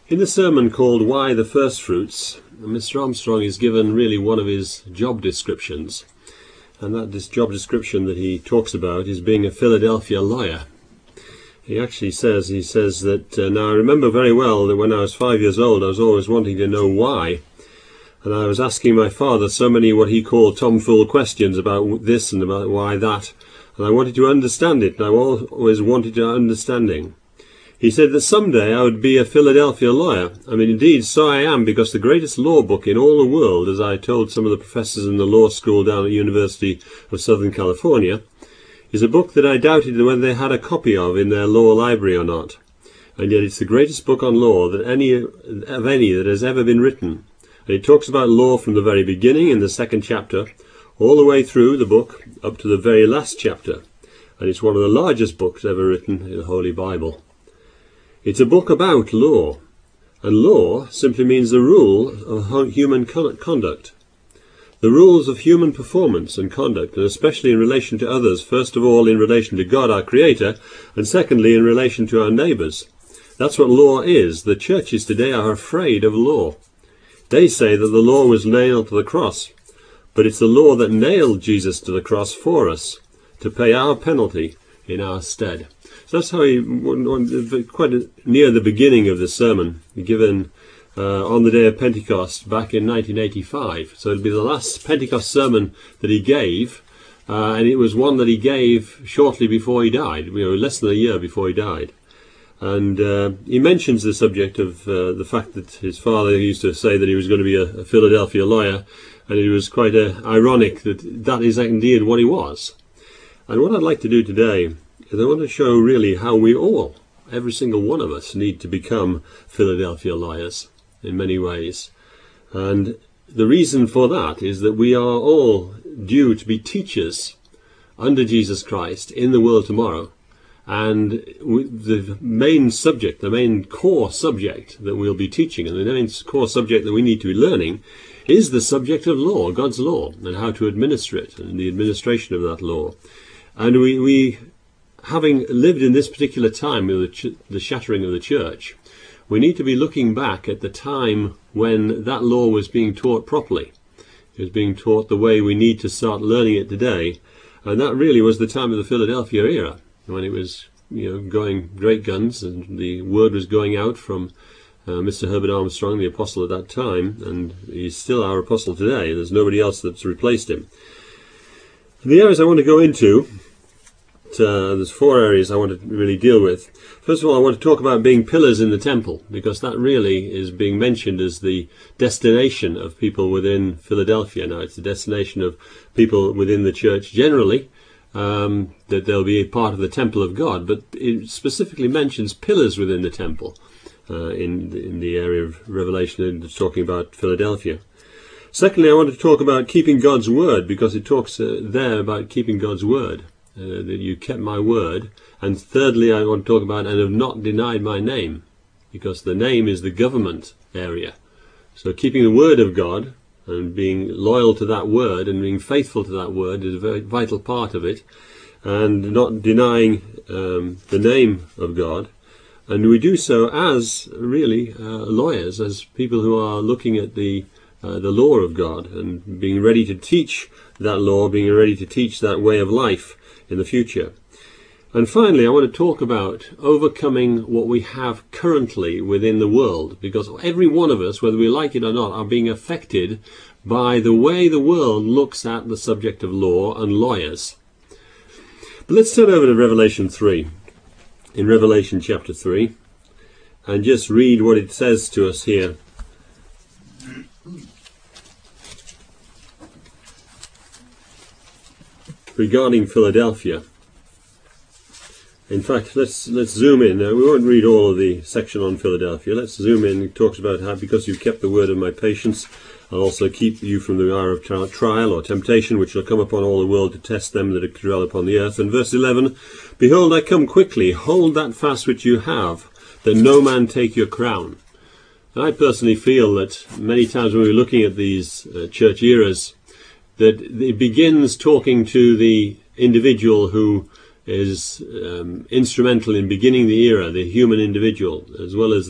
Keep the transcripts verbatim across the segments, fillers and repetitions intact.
In the sermon called Why the First Fruits, Mister Armstrong is given really one of his job descriptions. And that this job description that he talks about is being a Philadelphia lawyer. He actually says, he says that, uh, now I remember very well that when I was five years old I was always wanting to know why. And I was asking my father so many what he called tomfool questions about this and about why that. And I wanted to understand it, and I always wanted to understanding. He said that someday I would be a Philadelphia lawyer. I mean, indeed, so I am, because the greatest law book in all the world, as I told some of the professors in the law school down at the University of Southern California, is a book that I doubted whether they had a copy of in their law library or not. And yet it's the greatest book on law that any of any that has ever been written. And it talks about law from the very beginning in the second chapter, all the way through the book up to the very last chapter. And it's one of the largest books ever written in the Holy Bible. It's a book about law, and law simply means the rule of human conduct. The rules of human performance and conduct, and especially in relation to others, first of all in relation to God our Creator, and secondly in relation to our neighbours. That's what law is. The churches today are afraid of law. They say that the law was nailed to the cross, but it's the law that nailed Jesus to the cross for us, to pay our penalty in our stead. So that's how he, quite near the beginning of the sermon, given uh, on the day of Pentecost back in nineteen eighty-five. So it'll be the last Pentecost sermon that he gave, uh, and it was one that he gave shortly before he died, you know, less than a year before he died. And uh, he mentions the subject of uh, the fact that his father used to say that he was going to be a, a Philadelphia lawyer, and it was quite uh, ironic that that is indeed what he was. And what I'd like to do today is I want to show really how we all, every single one of us, need to become Philadelphia lawyers in many ways. And the reason for that is that we are all due to be teachers under Jesus Christ in the world tomorrow. And the main subject, the main core subject that we'll be teaching, and the main core subject that we need to be learning, is the subject of law, God's law, and how to administer it, and the administration of that law. And we, we having lived in this particular time of the, ch the shattering of the church, we need to be looking back at the time when that law was being taught properly. It was being taught the way we need to start learning it today. And that really was the time of the Philadelphia era, when it was, you know, going great guns, and the word was going out from uh, Mister Herbert Armstrong, the apostle at that time, and he's still our apostle today. There's nobody else that's replaced him. The areas I want to go into, Uh, there's four areas I want to really deal with. First of all, I want to talk about being pillars in the temple, because that really is being mentioned as the destination of people within Philadelphia. Now, it's the destination of people within the church generally, um, that they'll be a part of the temple of God, but it specifically mentions pillars within the temple uh, in, in the area of Revelation. It's talking about Philadelphia. Secondly, I want to talk about keeping God's word, because it talks uh, there about keeping God's word. Uh, that you kept my word. And thirdly, I want to talk about and have not denied my name, because the name is the government area. So keeping the word of God and being loyal to that word and being faithful to that word is a very vital part of it, and not denying um, the name of God. And we do so as really uh, lawyers, as people who are looking at the uh, the law of God and being ready to teach that law, being ready to teach that way of life in the future. And finally, I want to talk about overcoming what we have currently within the world, because every one of us, whether we like it or not, are being affected by the way the world looks at the subject of law and lawyers. But let's turn over to Revelation three, in Revelation chapter three, and just read what it says to us here. Regarding Philadelphia. In fact, let's let's zoom in. Now, we won't read all of the section on Philadelphia. Let's zoom in. It talks about how, because you've kept the word of my patience, I'll also keep you from the hour of trial or temptation, which shall come upon all the world to test them that dwell upon the earth. And verse eleven, behold, I come quickly. Hold that fast which you have, that no man take your crown. And I personally feel that many times when we're looking at these uh, church eras, that it begins talking to the individual who is um, instrumental in beginning the era, the human individual, as well as the,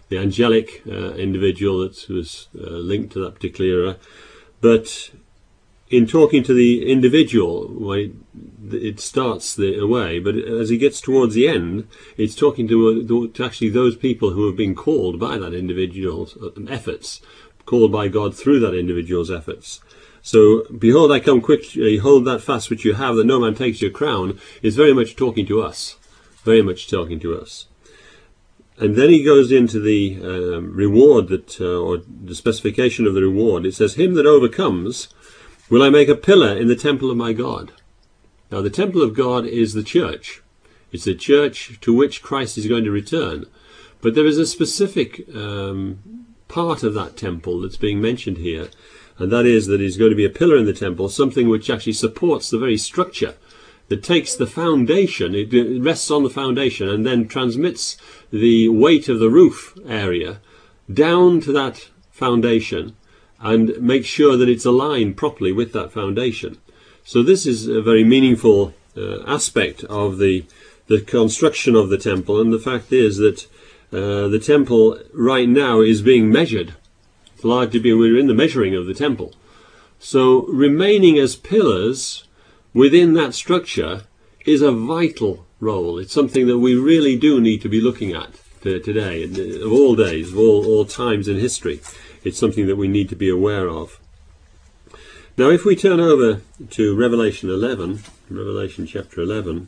the angelic uh, individual that was uh, linked to that particular era. But in talking to the individual, well, it starts the way, but as he gets towards the end, it's talking to, to actually those people who have been called by that individual's efforts, called by God through that individual's efforts. So, behold, I come quickly, hold that fast which you have, that no man takes your crown, is very much talking to us, very much talking to us. And then he goes into the um, reward, that, uh, or the specification of the reward. It says, him that overcomes will I make a pillar in the temple of my God. Now, the temple of God is the church. It's the church to which Christ is going to return. But there is a specific um, part of that temple that's being mentioned here, and that is that he's going to be a pillar in the temple, something which actually supports the very structure, that takes the foundation, it rests on the foundation, and then transmits the weight of the roof area down to that foundation, and make sure that it's aligned properly with that foundation. So this is a very meaningful uh, aspect of the the construction of the temple, and the fact is that uh, the temple right now is being measured. It's largely being, we're in the measuring of the temple. So remaining as pillars within that structure is a vital role. It's something that we really do need to be looking at today, of all days, of all, all times in history. It's something that we need to be aware of. Now, if we turn over to Revelation eleven, Revelation chapter eleven,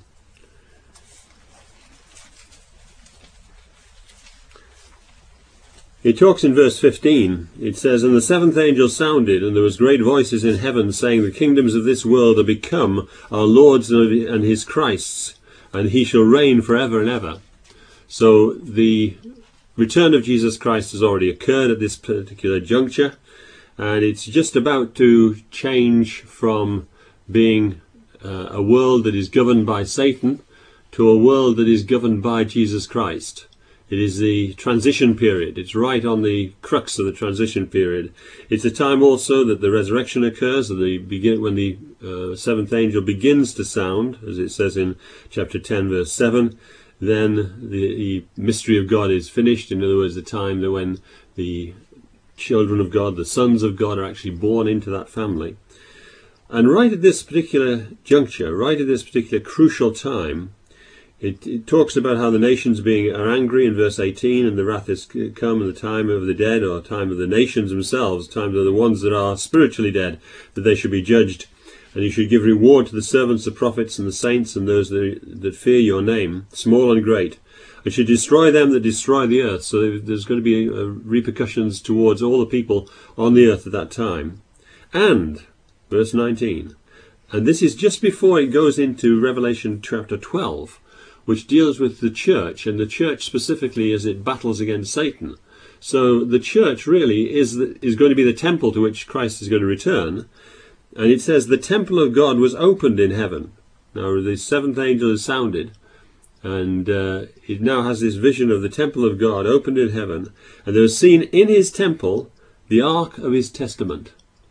it talks in verse fifteen. It says, and the seventh angel sounded, and there was great voices in heaven, saying, the kingdoms of this world are become our Lord's and his Christ's, and he shall reign forever and ever. So the return of Jesus Christ has already occurred at this particular juncture, and it's just about to change from being uh, a world that is governed by Satan to a world that is governed by Jesus Christ. It is the transition period. It's right on the crux of the transition period. It's a time also that the resurrection occurs, and the begin when the uh, seventh angel begins to sound, as it says in chapter ten, verse seven. Then the, the mystery of God is finished. In other words, the time that when the children of God, the sons of God, are actually born into that family. And right at this particular juncture, right at this particular crucial time, It, it talks about how the nations being are angry in verse eighteen, and the wrath is come, and the time of the dead, or time of the nations themselves, time of the ones that are spiritually dead, that they should be judged. And you should give reward to the servants, the prophets, and the saints, and those that, that fear your name, small and great. And should destroy them that destroy the earth. So there's going to be uh, repercussions towards all the people on the earth at that time. And, verse nineteen, and this is just before it goes into Revelation chapter twelve, which deals with the church, and the church specifically as it battles against Satan. So the church really is the, is going to be the temple to which Christ is going to return. And it says, the temple of God was opened in heaven. Now the seventh angel is sounded, and uh, it now has this vision of the temple of God opened in heaven. And there was seen in his temple the ark of his testament.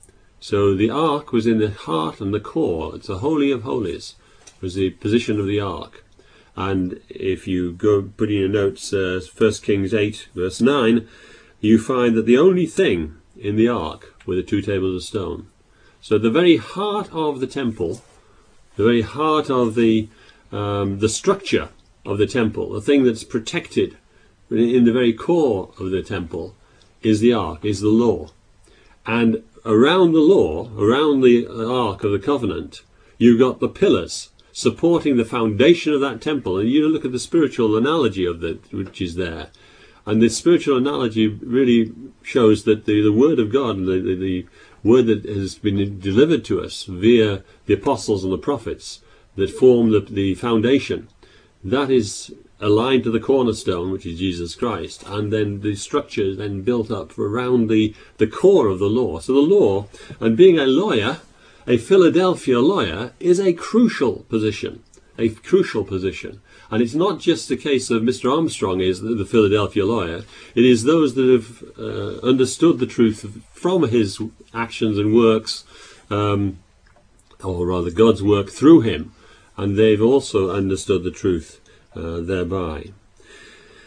So the ark was in the heart and the core. It's the Holy of Holies, was the position of the ark. And if you go put in your notes, uh, First Kings eight, verse nine, you find that the only thing in the ark were the two tables of stone. So the very heart of the temple, the very heart of the um, the structure of the temple, the thing that's protected in the very core of the temple, is the ark, is the law. And around the law, around the ark of the covenant, you've got the pillars supporting the foundation of that temple. And you look at the spiritual analogy of that, which is there. And the spiritual analogy really shows that the, the Word of God, and the, the, the Word that has been delivered to us via the apostles and the prophets that form the, the foundation, that is aligned to the cornerstone, which is Jesus Christ. And then the structure is then built up around the, the core of the law. So the law, and being a lawyer, a Philadelphia lawyer, is a crucial position, a crucial position. And it's not just the case of Mister Armstrong is the, the Philadelphia lawyer. It is those that have uh, understood the truth from his actions and works, um, or rather God's work through him, and they've also understood the truth uh, thereby.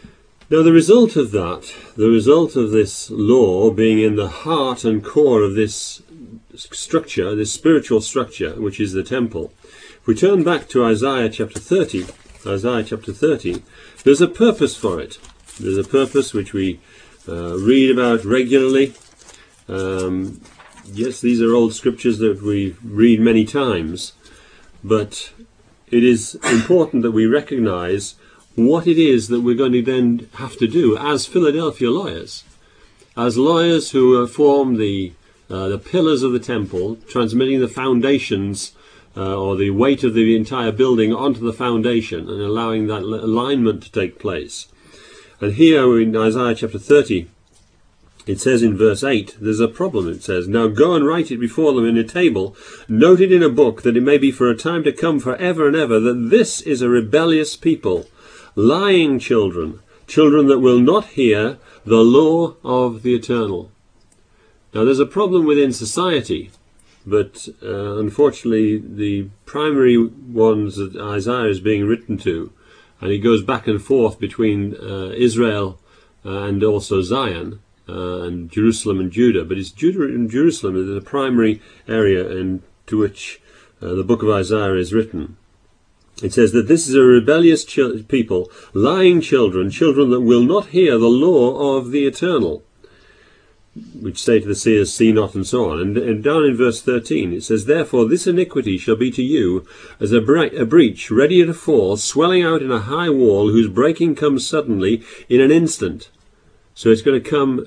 Now the result of that, the result of this law being in the heart and core of this structure, this spiritual structure, which is the temple, if we turn back to Isaiah chapter thirty, Isaiah chapter thirty, there's a purpose for it. There's a purpose which we uh, read about regularly. Um, yes, these are old scriptures that we read many times, but it is important that we recognize what it is that we're going to then have to do as Philadelphia lawyers, as lawyers who form the uh, the pillars of the temple, transmitting the foundations uh, or the weight of the entire building onto the foundation and allowing that alignment to take place. And here in Isaiah chapter thirty, it says in verse eight, there's a problem. It says, "Now go and write it before them in a table, note it in a book, that it may be for a time to come, for ever and ever, that this is a rebellious people, lying children, children that will not hear the law of the Eternal." Now there's a problem within society, but uh, unfortunately the primary ones that Isaiah is being written to, and he goes back and forth between uh, Israel uh, and also Zion, uh, and Jerusalem and Judah, but it's Judah and Jerusalem that is the primary area into which uh, the book of Isaiah is written. It says that this is a rebellious ch- people, lying children, children that will not hear the law of the Eternal, which say to the seers, "See not," and so on. And, and down in verse thirteen it says, "Therefore this iniquity shall be to you as a, bre- a breach ready to fall, swelling out in a high wall, whose breaking comes suddenly in an instant." So it's going to come,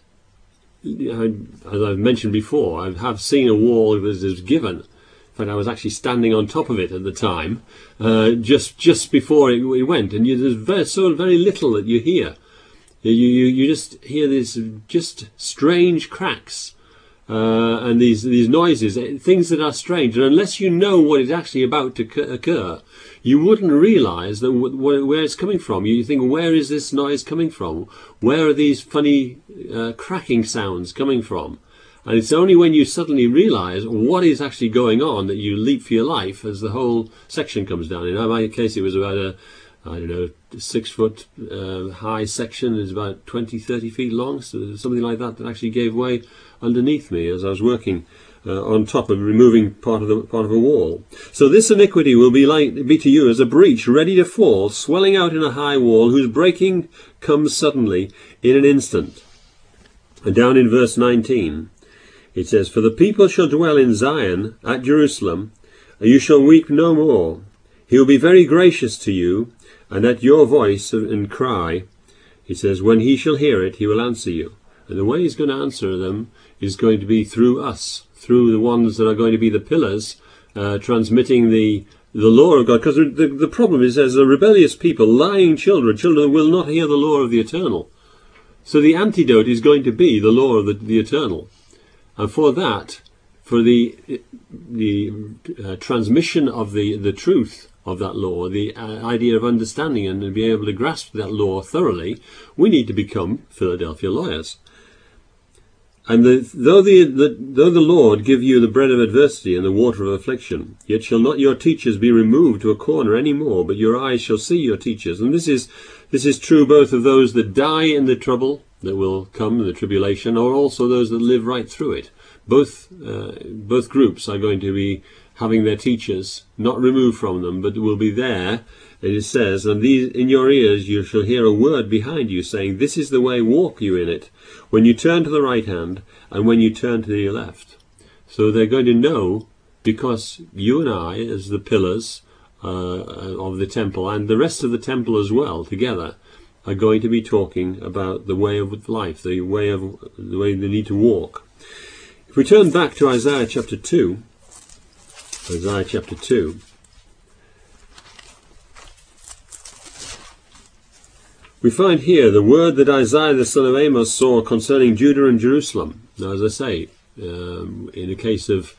as I've mentioned before, I have seen a wall that is given. In fact, I was actually standing on top of it at the time, uh, just just before it, it went, and you, there's very, so very little that you hear. You, you, you just hear these just strange cracks uh, and these these noises, things that are strange. And unless you know what is actually about to occur, you wouldn't realise that w- w- where it's coming from. You think, where is this noise coming from? Where are these funny uh, cracking sounds coming from? And it's only when you suddenly realise what is actually going on that you leap for your life as the whole section comes down. In my case, it was about a I don't know, six foot uh, high section is about twenty, thirty feet long, so something like that that actually gave way underneath me as I was working uh, on top of removing part of the part of a wall. So this iniquity will be like be to you as a breach ready to fall, swelling out in a high wall, whose breaking comes suddenly in an instant. And down in verse nineteen, it says, "For the people shall dwell in Zion at Jerusalem, and you shall weep no more. He will be very gracious to you, and at your voice and cry," he says, "when he shall hear it, he will answer you." And the way he's going to answer them is going to be through us, through the ones that are going to be the pillars, uh, transmitting the the law of God. Because the, the problem is, there's a rebellious people, lying children, children that will not hear the law of the Eternal. So the antidote is going to be the law of the, the Eternal. And for that, for the the uh, transmission of the, the truth of that law, the uh, idea of understanding and being able to grasp that law thoroughly, we need to become Philadelphia lawyers. And the, though, the, the, though the Lord give you the bread of adversity and the water of affliction, yet shall not your teachers be removed to a corner any more, but your eyes shall see your teachers. And this is this is true both of those that die in the trouble that will come in the tribulation, or also those that live right through it. Both uh, both groups are going to be having their teachers not removed from them, but will be there. And it says, "And these in your ears you shall hear a word behind you, saying, This is the way, walk you in it, when you turn to the right hand, and when you turn to the left." So they're going to know, because you and I, as the pillars uh, of the temple, and the rest of the temple as well, together, are going to be talking about the way of life, the way of the way they need to walk. If we turn back to Isaiah chapter two, Isaiah chapter two, we find here the word that Isaiah the son of Amos saw concerning Judah and Jerusalem. Now, as I say, um, in the case of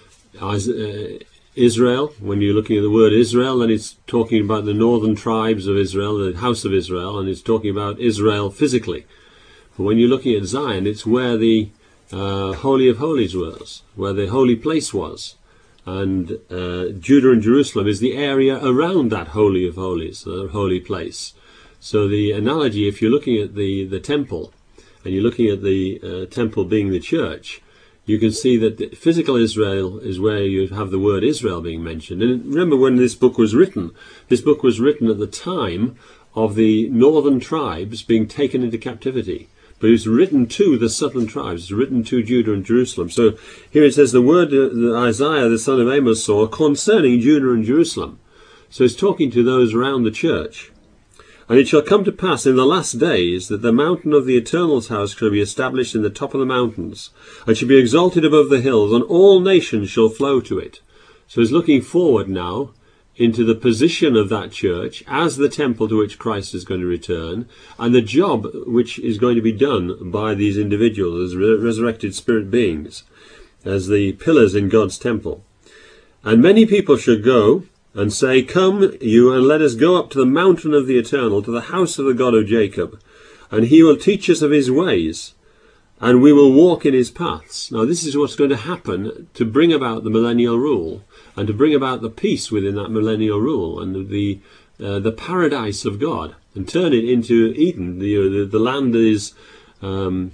Israel, when you're looking at the word Israel, then it's talking about the northern tribes of Israel, the house of Israel, and it's talking about Israel physically. But when you're looking at Zion, it's where the uh, Holy of Holies was, where the holy place was. And uh, Judah and Jerusalem is the area around that Holy of Holies, the holy place. So the analogy, if you're looking at the, the temple, and you're looking at the uh, temple being the church, you can see that the physical Israel is where you have the word Israel being mentioned. And remember, when this book was written, this book was written at the time of the northern tribes being taken into captivity. But it was written to the southern tribes. It's written to Judah and Jerusalem. So here it says the word that Isaiah, the son of Amos, saw concerning Judah and Jerusalem. So it's talking to those around the church. And it shall come to pass in the last days that the mountain of the Eternal's house shall be established in the top of the mountains, and shall be exalted above the hills, and all nations shall flow to it. So he's looking forward now into the position of that church as the temple to which Christ is going to return, and the job which is going to be done by these individuals as re- resurrected spirit beings, as the pillars in God's temple. And many people shall go and say, Come you, and let us go up to the mountain of the Eternal, to the house of the God of Jacob, and he will teach us of his ways, and we will walk in his paths. Now this is what's going to happen to bring about the millennial rule, and to bring about the peace within that millennial rule, and the uh, the paradise of God, and turn it into Eden. The the, the land that is um,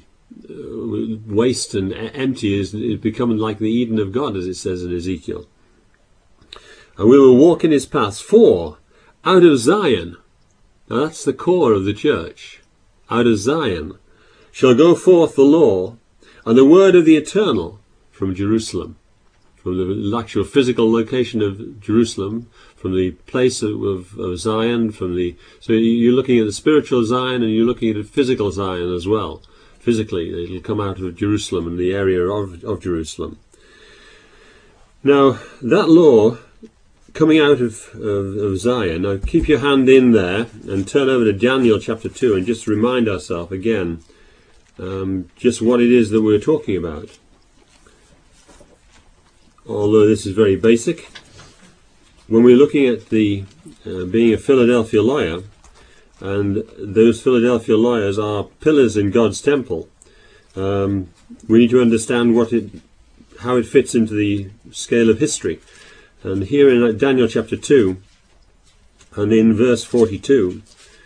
waste and empty is, is becoming like the Eden of God, as it says in Ezekiel. And we will walk in his paths, for out of Zion, now that's the core of the church, out of Zion shall go forth the law and the word of the Eternal from Jerusalem, from the actual physical location of Jerusalem, from the place of, of, of Zion, from the so you're looking at the spiritual Zion, and you're looking at the physical Zion as well. Physically, it'll come out of Jerusalem and the area of, of Jerusalem. Now, that law coming out of, of, of Zion, now keep your hand in there and turn over to Daniel chapter two and just remind ourselves again um, just what it is that we're talking about. Although this is very basic, when we're looking at the uh, being a Philadelphia lawyer, and those Philadelphia lawyers are pillars in God's temple, um, we need to understand what it, how it fits into the scale of history. And here in Daniel chapter two, and in verse forty-two,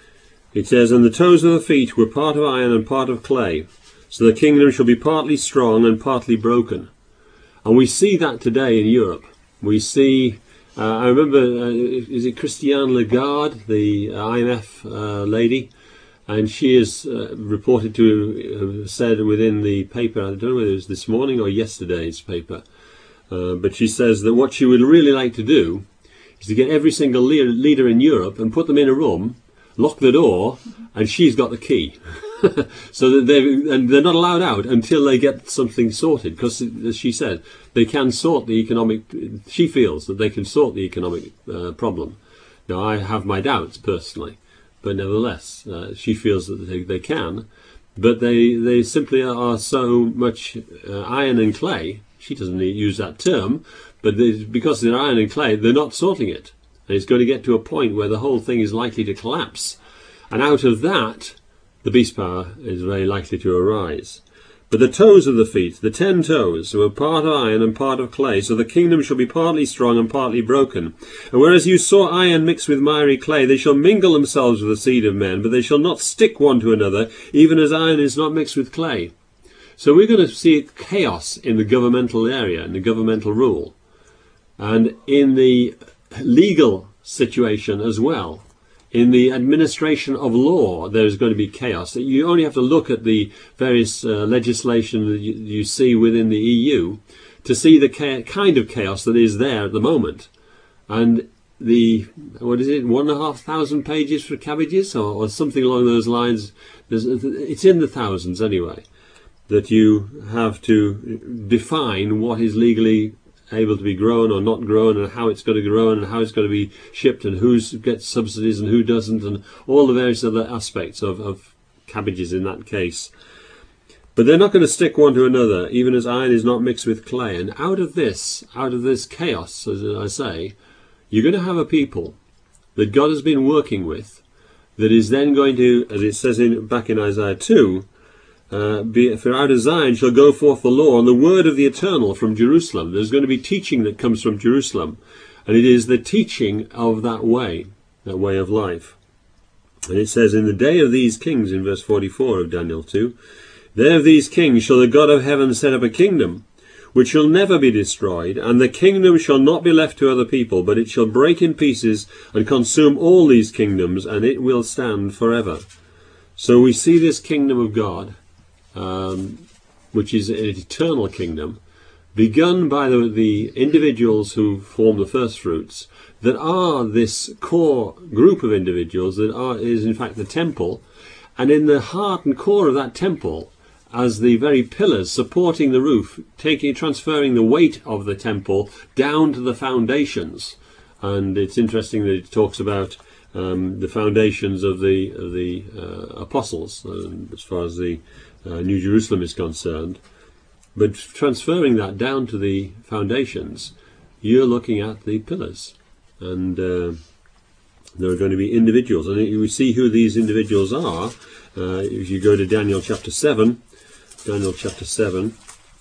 it says, And the toes of the feet were part of iron and part of clay, so the kingdom shall be partly strong and partly broken. And we see that today in Europe. We see, uh, I remember, uh, is it Christiane Lagarde, the I M F uh, lady? And she is uh, reported to have said within the paper, I don't know whether it was this morning or yesterday's paper, Uh, but she says that what she would really like to do is to get every single leader, leader in Europe and put them in a room, lock the door, and she's got the key. So that they and they're not allowed out until they get something sorted. Because, as she said, they can sort the economic. She feels that they can sort the economic uh, problem. Now, I have my doubts personally, but nevertheless, uh, she feels that they, they can. But they they simply are so much uh, iron and clay. She doesn't use that term, but because they're iron and clay, they're not sorting it. And it's going to get to a point where the whole thing is likely to collapse. And out of that, the beast power is very likely to arise. But the toes of the feet, the ten toes, were part of iron and part of clay, so the kingdom shall be partly strong and partly broken. And whereas you saw iron mixed with miry clay, they shall mingle themselves with the seed of men, but they shall not stick one to another, even as iron is not mixed with clay. So we're going to see chaos in the governmental area, in the governmental rule, and in the legal situation as well. In the administration of law, there's going to be chaos. You only have to look at the various uh, legislation that you, you see within the E U to see the ca- kind of chaos that is there at the moment. And the, what is it, one and a half thousand pages for cabbages, or, or something along those lines. There's, it's in the thousands anyway, that you have to define what is legally able to be grown or not grown, and how it's going to grow, and how it's going to be shipped, and who gets subsidies and who doesn't, and all the various other aspects of, of cabbages in that case. But they're not going to stick one to another, even as iron is not mixed with clay. And out of this, out of this chaos, as I say, you're going to have a people that God has been working with, that is then going to, as it says in back in Isaiah two, Uh, be, for out of Zion shall go forth the law and the word of the Eternal from Jerusalem. There's going to be teaching that comes from Jerusalem, and it is the teaching of that way, that way of life. And it says, in the day of these kings, in verse forty-four of Daniel two, there of these kings shall the God of heaven set up a kingdom, which shall never be destroyed, and the kingdom shall not be left to other people, but it shall break in pieces and consume all these kingdoms, and it will stand forever. So we see this kingdom of God, um, which is an eternal kingdom, begun by the, the individuals who form the first fruits, that are this core group of individuals that are is in fact the temple, and in the heart and core of that temple, as the very pillars supporting the roof, taking transferring the weight of the temple down to the foundations. And it's interesting that it talks about um, the foundations of the of the uh, apostles, uh, as far as the uh, New Jerusalem is concerned. But transferring that down to the foundations, you're looking at the pillars, and uh, there are going to be individuals, and we see who these individuals are. Uh, if you go to Daniel chapter seven. Daniel chapter seven.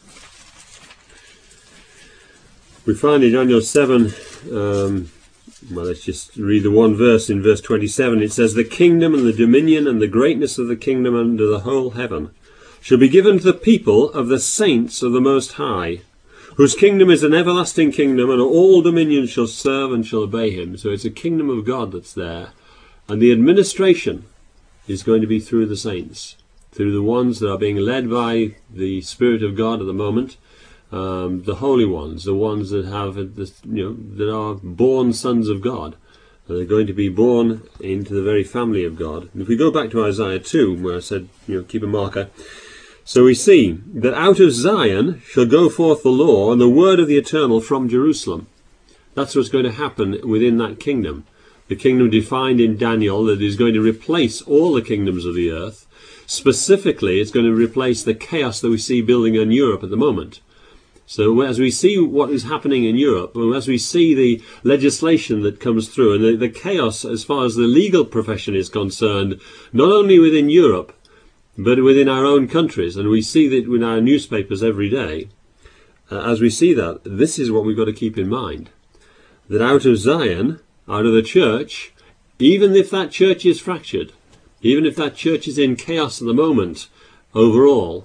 We find in Daniel seven, um, well, let's just read the one verse. In verse twenty-seven, it says, the kingdom and the dominion and the greatness of the kingdom under the whole heaven shall be given to the people of the saints of the Most High, whose kingdom is an everlasting kingdom, and all dominions shall serve and shall obey him. So it's a kingdom of God that's there, and the administration is going to be through the saints, through the ones that are being led by the Spirit of God at the moment, um, the holy ones, the ones that have, the, you know, that are born sons of God. They're going to be born into the very family of God. And if we go back to Isaiah two, where I said, you know, keep a marker. So we see that out of Zion shall go forth the law and the word of the eternal from Jerusalem. That's what's going to happen within that kingdom. The kingdom defined in Daniel that is going to replace all the kingdoms of the earth. Specifically, it's going to replace the chaos that we see building in Europe at the moment. So as we see what is happening in Europe, as we see the legislation that comes through, and the, the chaos as far as the legal profession is concerned, not only within Europe, but within our own countries, and we see that in our newspapers every day, uh, as we see that, this is what we've got to keep in mind. That out of Zion, out of the church, even if that church is fractured, even if that church is in chaos at the moment, overall,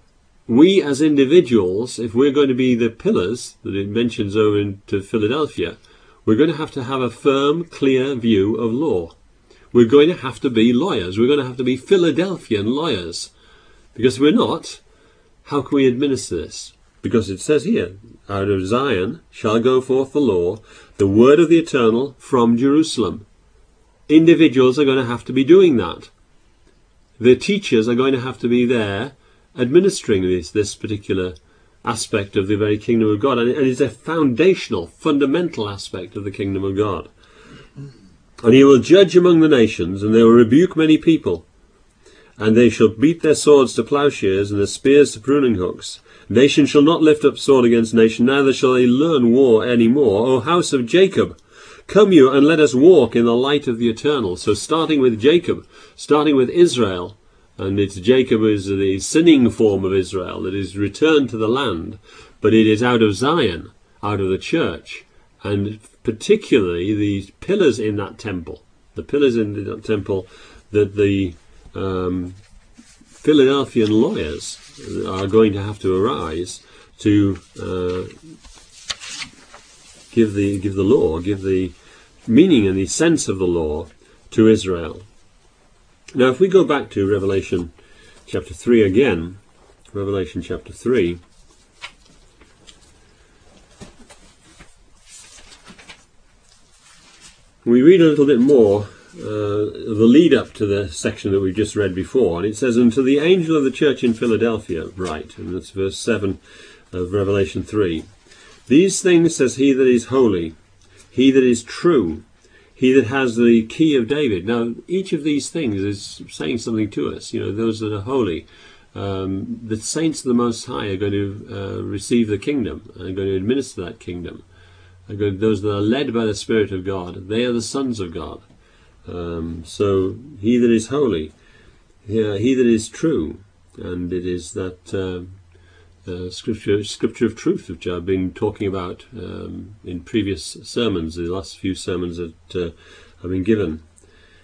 we as individuals, if we're going to be the pillars that it mentions over into Philadelphia, we're going to have to have a firm, clear view of law. We're going to have to be lawyers. We're going to have to be Philadelphian lawyers. Because if we're not, how can we administer this? Because it says here, out of Zion shall go forth the law, the word of the eternal from Jerusalem. Individuals are going to have to be doing that. The teachers are going to have to be there administering this, this particular aspect of the very kingdom of God. And it is a foundational, fundamental aspect of the kingdom of God. And he will judge among the nations, and they will rebuke many people. And they shall beat their swords to plowshares, and their spears to pruning hooks. Nation shall not lift up sword against nation, neither shall they learn war any more. O house of Jacob, come you, and let us walk in the light of the eternal. So starting with Jacob, starting with Israel, and it's Jacob is the sinning form of Israel that is returned to the land, but it is out of Zion, out of the church, and particularly the pillars in that temple, the pillars in that temple that the um, Philadelphian lawyers are going to have to arise to uh, give the give the law, give the meaning and the sense of the law to Israel. Now, if we go back to Revelation chapter three again, Revelation chapter three, we read a little bit more, uh, the lead up to the section that we just read before, and it says, "And to the angel of the church in Philadelphia write," and that's verse seven of Revelation three, "These things says he that is holy, he that is true, he that has the key of David." Now, each of these things is saying something to us. You know, those that are holy, um, the saints of the Most High are going to uh, receive the kingdom, and are going to administer that kingdom. Are going, those that are led by the Spirit of God, they are the sons of God. Um, so, he that is holy, yeah, he that is true, and it is that uh, uh, scripture, scripture of truth, which I've been talking about um, in previous sermons, the last few sermons that uh, have been given.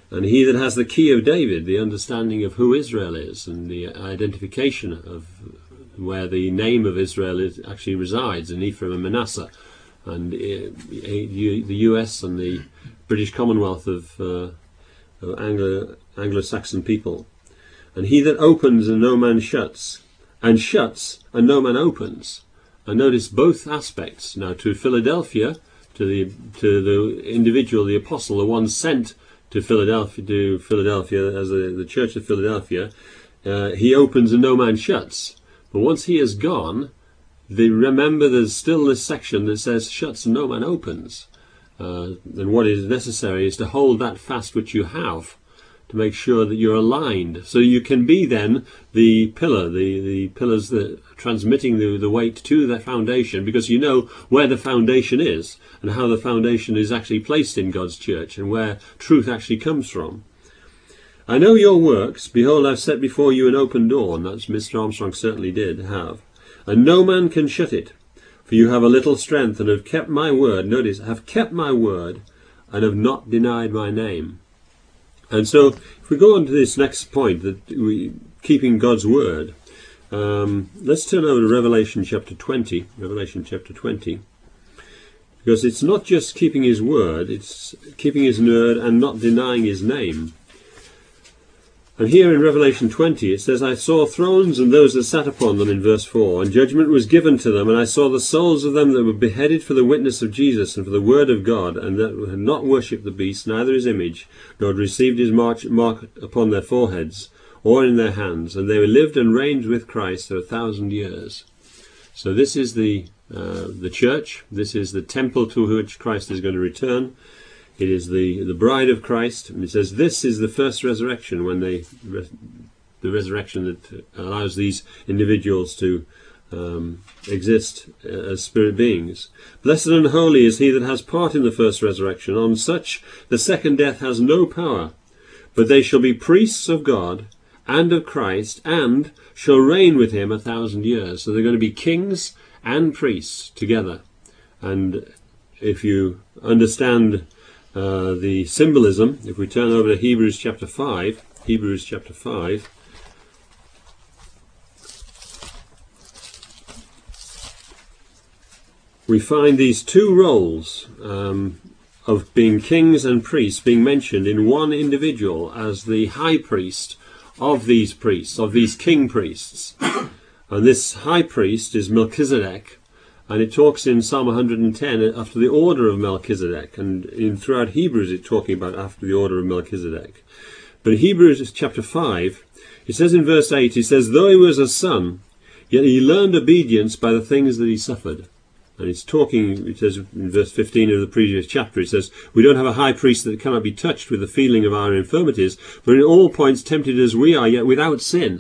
And he that has the key of David, the understanding of who Israel is and the identification of where the name of Israel is, actually resides, in Ephraim and Manasseh, and uh, the U S and the British Commonwealth of, uh, of Anglo, Anglo-Saxon people. And he that opens and no man shuts, and shuts and no man opens. And notice both aspects. Now to Philadelphia, to the to the individual, the apostle, the one sent to Philadelphia, to Philadelphia as the, the church of Philadelphia, uh, he opens and no man shuts. But once he is gone, they remember there's still this section that says shuts and no man opens. Uh, and what is necessary is to hold that fast which you have, to make sure that you're aligned, so you can be then the pillar, the, the pillars that are transmitting the, the weight to the foundation, because you know where the foundation is and how the foundation is actually placed in God's church and where truth actually comes from. I know your works. Behold, I've set before you an open door, and that's Mister Armstrong certainly did have, and no man can shut it. For you have a little strength, and have kept my word. Notice, have kept my word, and have not denied my name. And so, if we go on to this next point, that we keeping God's word, um, let's turn over to Revelation chapter twenty. Revelation chapter twenty, because it's not just keeping His word; it's keeping His word and not denying His name. And here in Revelation twenty, it says, "I saw thrones and those that sat upon them," in verse four, "and judgment was given to them, and I saw the souls of them that were beheaded for the witness of Jesus and for the word of God, and that had not worshipped the beast, neither his image, nor had received his mark upon their foreheads or in their hands, and they lived and reigned with Christ for a thousand years." So this is the uh, the church. This is the temple to which Christ is going to return. It is the, the bride of Christ. And it says this is the first resurrection, when they, the resurrection that allows these individuals to um, exist as spirit beings. "Blessed and holy is he that has part in the first resurrection. On such the second death has no power. But they shall be priests of God and of Christ, and shall reign with him a thousand years." So they're going to be kings and priests together. And if you understand Uh, the symbolism, if we turn over to Hebrews chapter five, Hebrews chapter five, we find these two roles um, of being kings and priests being mentioned in one individual as the high priest of these priests, of these king priests. And this high priest is Melchizedek. And it talks in Psalm one hundred ten after the order of Melchizedek, and in throughout Hebrews it's talking about after the order of Melchizedek. But in Hebrews chapter five, it says in verse eight, it says, "Though he was a son, yet he learned obedience by the things that he suffered." And it's talking, it says in verse fifteen of the previous chapter, it says, "We don't have a high priest that cannot be touched with the feeling of our infirmities, but in all points tempted as we are, yet without sin."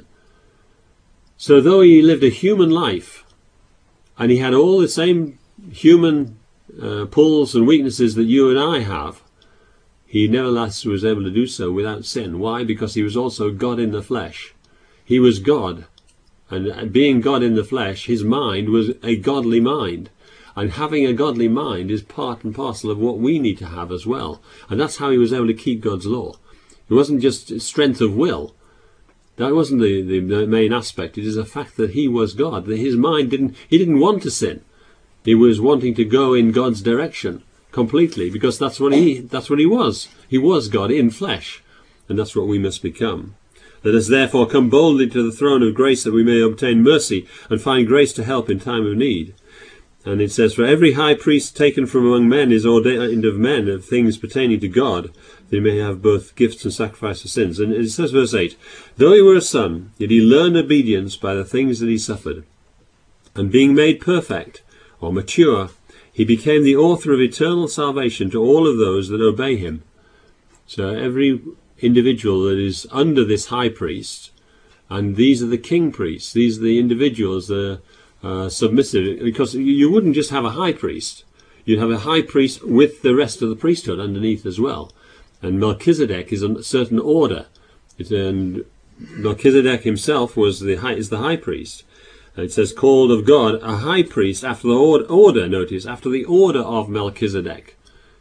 So though he lived a human life, and he had all the same human uh, pulls and weaknesses that you and I have, he nevertheless was able to do so without sin. Why? Because he was also God in the flesh. He was God. And being God in the flesh, his mind was a godly mind. And having a godly mind is part and parcel of what we need to have as well. And that's how he was able to keep God's law. It wasn't just strength of will. That wasn't the, the main aspect. It is a fact that he was God. That his mind didn't, he didn't want to sin. He was wanting to go in God's direction completely, because that's what he, that's what he was. He was God in flesh. And that's what we must become. "Let us therefore come boldly to the throne of grace, that we may obtain mercy and find grace to help in time of need." And it says, "For every high priest taken from among men is ordained of men of things pertaining to God, that he may have both gifts and sacrifice for sins." And it says, verse eight, "Though he were a son, yet he learned obedience by the things that he suffered. And being made perfect, or mature, he became the author of eternal salvation to all of those that obey him." So every individual that is under this high priest, and these are the king priests, these are the individuals that are uh, submissive, because you wouldn't just have a high priest, you'd have a high priest with the rest of the priesthood underneath as well. And Melchizedek is a certain order, it, and Melchizedek himself was the high, is the high priest. And it says, "Called of God a high priest after the order, order, notice, after the order of Melchizedek."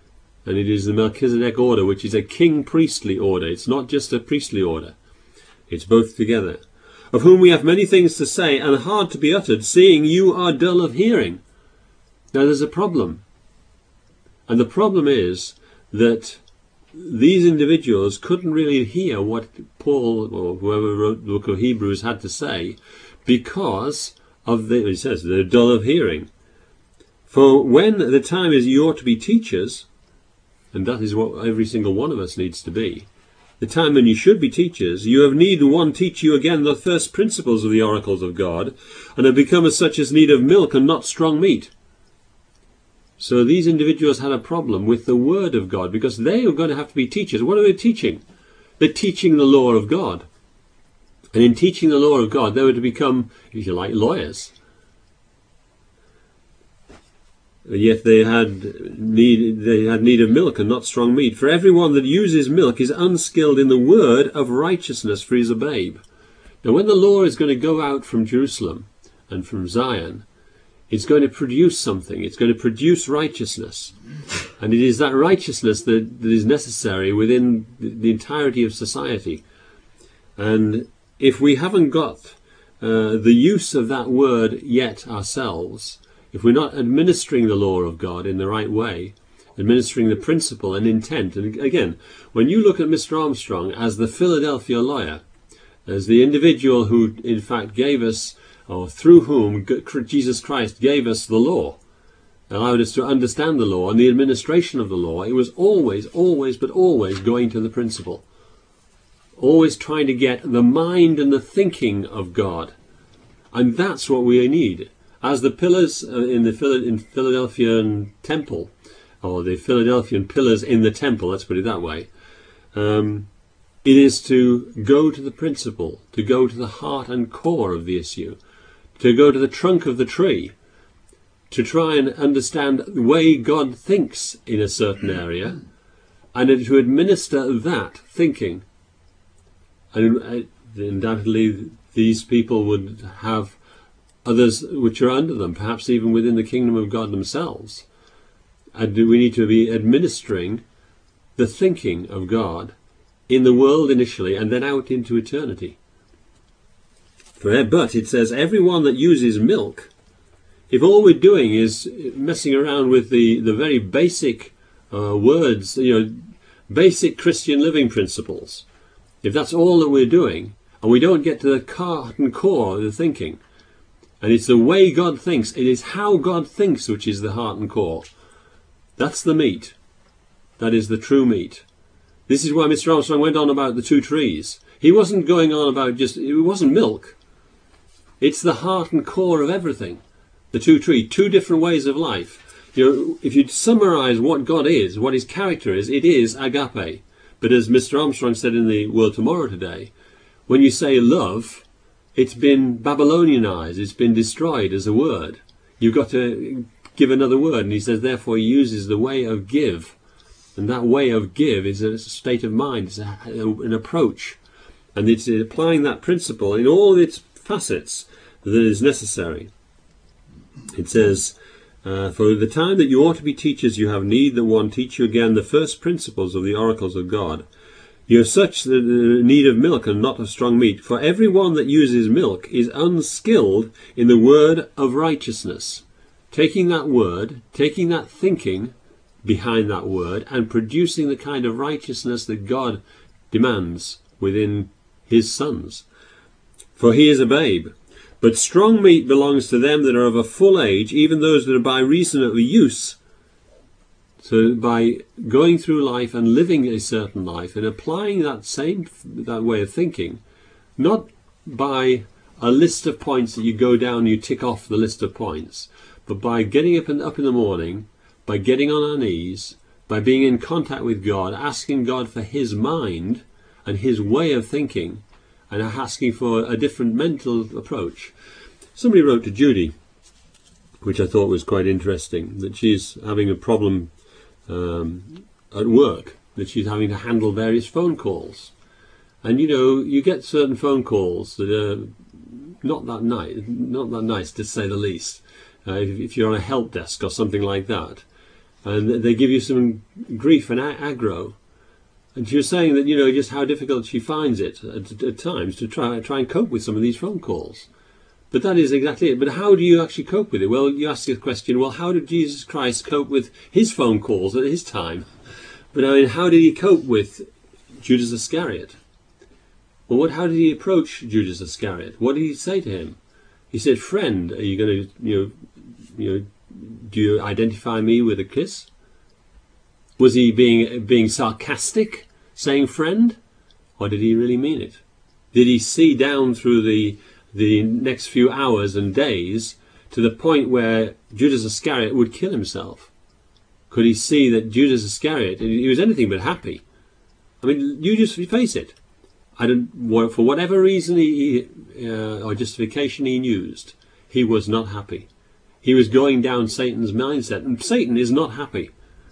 And it is the Melchizedek order, which is a king-priestly order. It's not just a priestly order. It's both together. Of whom we have many things to say, and hard to be uttered, seeing you are dull of hearing. Now there's a problem. And the problem is that these individuals couldn't really hear what Paul, or whoever wrote the book of Hebrews, had to say, because of the, it says, they're dull of hearing. For when the time is you ought to be teachers, and that is what every single one of us needs to be, the time when you should be teachers, you have need one teach you again the first principles of the oracles of God, and have become as such as need of milk and not strong meat. So these individuals had a problem with the word of God, because they were going to have to be teachers. What are they teaching? They're teaching the law of God. And in teaching the law of God, they were to become, if you like, lawyers. Yet they had need they had need of milk and not strong meat. For everyone that uses milk is unskilled in the word of righteousness, for he is a babe. Now when the law is going to go out from Jerusalem and from Zion, it's going to produce something. It's going to produce righteousness. And it is that righteousness that, that is necessary within the entirety of society. And if we haven't got uh, the use of that word yet ourselves, if we're not administering the law of God in the right way, administering the principle and intent, and again, when you look at Mister Armstrong as the Philadelphia lawyer, as the individual who in fact gave us, or through whom Jesus Christ gave us the law, allowed us to understand the law and the administration of the law, it was always, always, but always going to the principle. Always trying to get the mind and the thinking of God. And that's what we need. As the pillars in the Philadelphian temple, or the Philadelphian pillars in the temple, let's put it that way, um, it is to go to the principle, to go to the heart and core of the issue, to go to the trunk of the tree, to try and understand the way God thinks in a certain area, and to administer that thinking. And undoubtedly these people would have others which are under them, perhaps even within the kingdom of God themselves. And we need to be administering the thinking of God in the world initially, and then out into eternity. But it says, everyone that uses milk, if all we're doing is messing around with the, the very basic uh, words, you know, basic Christian living principles, if that's all that we're doing, and we don't get to the heart and core of the thinking, and it's the way God thinks, it is how God thinks which is the heart and core. That's the meat. That is the true meat. This is why Mister Armstrong went on about the two trees. He wasn't going on about just, it wasn't milk. It's the heart and core of everything. The two trees, two different ways of life. You know, if you summarize what God is, what his character is, it is agape. But as Mister Armstrong said in the World Tomorrow today, when you say love, it's been Babylonianized, it's been destroyed as a word. You've got to give another word, and he says, therefore he uses the way of give. And that way of give is a state of mind, it's a, an approach. And it's applying that principle in all its facets that is necessary. It says, uh, for the time that you ought to be teachers, you have need that one teach you again the first principles of the oracles of God. You have such the need of milk and not of strong meat. For every one that uses milk is unskilled in the word of righteousness. Taking that word, taking that thinking behind that word, and producing the kind of righteousness that God demands within his sons. For he is a babe. But strong meat belongs to them that are of a full age, even those that are by reason of use. So by going through life and living a certain life and applying that same that way of thinking, not by a list of points that you go down and you tick off the list of points, but by getting up, and up in the morning, by getting on our knees, by being in contact with God, asking God for his mind and his way of thinking, and asking for a different mental approach. Somebody wrote to Judy, which I thought was quite interesting, that she's having a problem um, at work, that she's having to handle various phone calls. And you know, you get certain phone calls that are not that nice, not that nice to say the least. Uh, if, if you're on a help desk or something like that, and they give you some grief and aggro. And she was saying that, you know, just how difficult she finds it at, at times to try try and cope with some of these phone calls. But that is exactly it. But how do you actually cope with it? Well, you ask the question, well, how did Jesus Christ cope with his phone calls at his time? But I mean, how did he cope with Judas Iscariot? Well, what, how did he approach Judas Iscariot? What did he say to him? He said, "Friend, are you going to, you know, you know, do you identify me with a kiss?" Was he being being sarcastic, saying friend? Or did he really mean it? Did he see down through the the next few hours and days to the point where Judas Iscariot would kill himself? Could he see that Judas Iscariot, he was anything but happy? I mean, you just face it. I don't, for whatever reason he, uh, or justification he used, he was not happy. He was going down Satan's mindset, and Satan is not happy.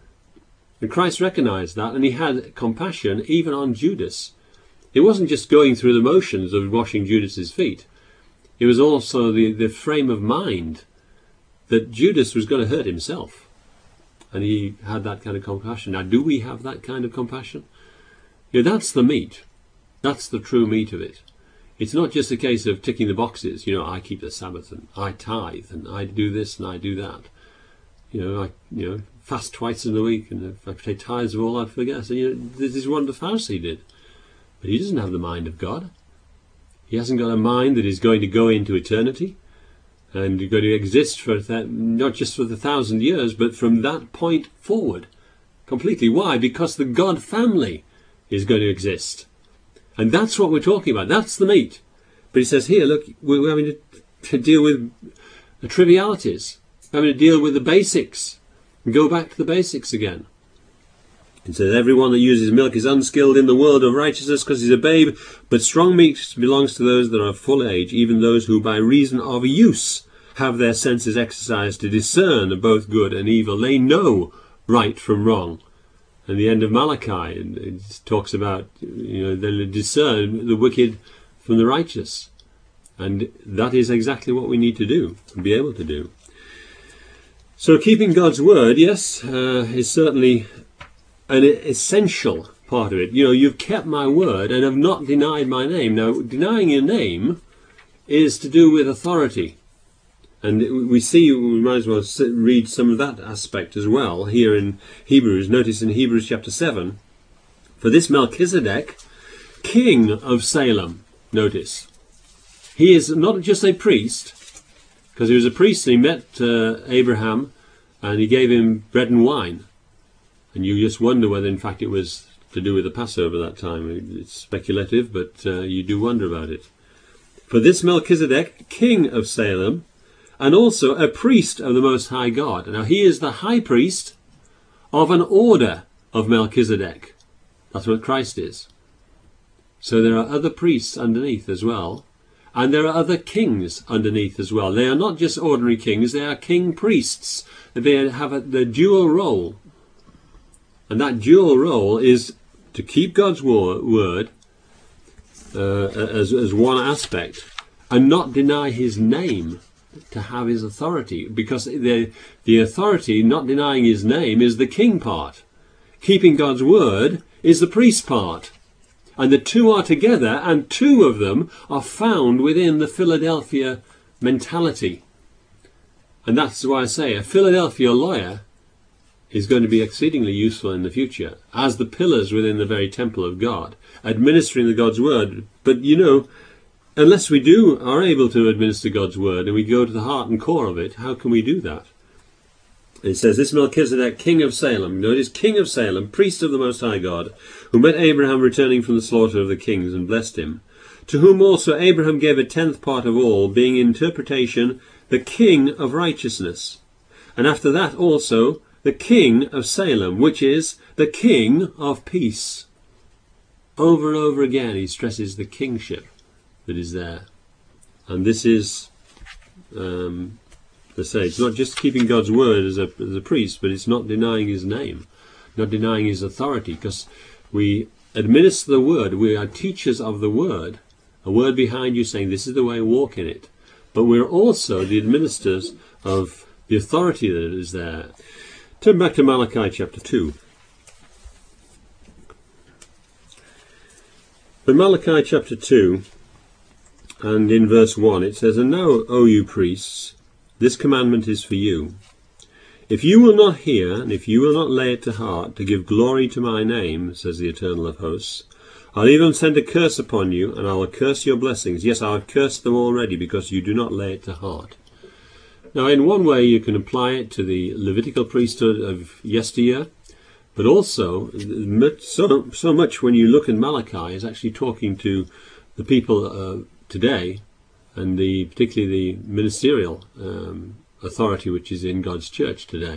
And Christ recognized that, and he had compassion even on Judas. It wasn't just going through the motions of washing Judas's feet. It was also the, the frame of mind that Judas was going to hurt himself. And he had that kind of compassion. Now, do we have that kind of compassion? Yeah, that's the meat. That's the true meat of it. It's not just a case of ticking the boxes. You know, I keep the Sabbath, and I tithe, and I do this, and I do that. You know, I you know fast twice in a week, and if I pay tithes of all I'd forget. So, you know, this is what the Pharisee did. But he doesn't have the mind of God. He hasn't got a mind that is going to go into eternity and going to exist for th- not just for the thousand years, but from that point forward completely. Why? Because the God family is going to exist. And that's what we're talking about. That's the meat. But he says here, look, we're having to, to deal with the trivialities. We're having to deal with the basics. And go back to the basics again. It says, everyone that uses milk is unskilled in the world of righteousness because he's a babe, but strong meat belongs to those that are of full age, even those who by reason of use have their senses exercised to discern both good and evil. They know right from wrong. And the end of Malachi, it talks about, you know, they'll discern the wicked from the righteous. And that is exactly what we need to do, and be able to do. So keeping God's word, yes, uh, is certainly an essential part of it. You know, you've kept my word and have not denied my name. Now, denying your name is to do with authority. And we see, we might as well read some of that aspect as well here in Hebrews. Notice in Hebrews chapter seven, for this Melchizedek, king of Salem, notice, he is not just a priest, because he was a priest and he met uh, Abraham and he gave him bread and wine. And you just wonder whether in fact it was to do with the Passover that time. It's speculative, but uh, you do wonder about it. For this Melchizedek, king of Salem, and also a priest of the Most High God. Now he is the high priest of an order of Melchizedek. That's what Christ is. So there are other priests underneath as well. And there are other kings underneath as well. They are not just ordinary kings, they are king priests. They have a, the dual role. And that dual role is to keep God's word uh, as, as one aspect and not deny his name, to have his authority, because the the authority, not denying his name, is the king part. Keeping God's word is the priest part. And the two are together, and two of them are found within the Philadelphia mentality. And that's why I say a Philadelphia lawyer is going to be exceedingly useful in the future as the pillars within the very temple of God, administering the God's word. But you know, unless we do are able to administer God's word and we go to the heart and core of it, how can we do that? It says, this Melchizedek, king of Salem, notice, king of Salem, priest of the Most High God, who met Abraham returning from the slaughter of the kings and blessed him, to whom also Abraham gave a tenth part of all, being in interpretation the king of righteousness. And after that also the king of Salem, which is the king of peace. Over and over again he stresses the kingship that is there. And this is, um, let's say, it's not just keeping God's word as a, as a priest, but it's not denying his name, not denying his authority, because we administer the word, we are teachers of the word, a word behind you saying this is the way, walk in it. But we're also the administrators of the authority that is there. Turn back to Malachi chapter two. In Malachi chapter two, and in verse one, it says, "And now, O you priests, this commandment is for you. If you will not hear, and if you will not lay it to heart, to give glory to my name, says the Eternal of hosts, I'll even send a curse upon you, and I will curse your blessings. Yes, I have cursed them already, because you do not lay it to heart." Now, in one way, you can apply it to the Levitical priesthood of yesteryear, but also, so, so much when you look in Malachi is actually talking to the people uh, today, and the particularly the ministerial um, authority which is in God's church today.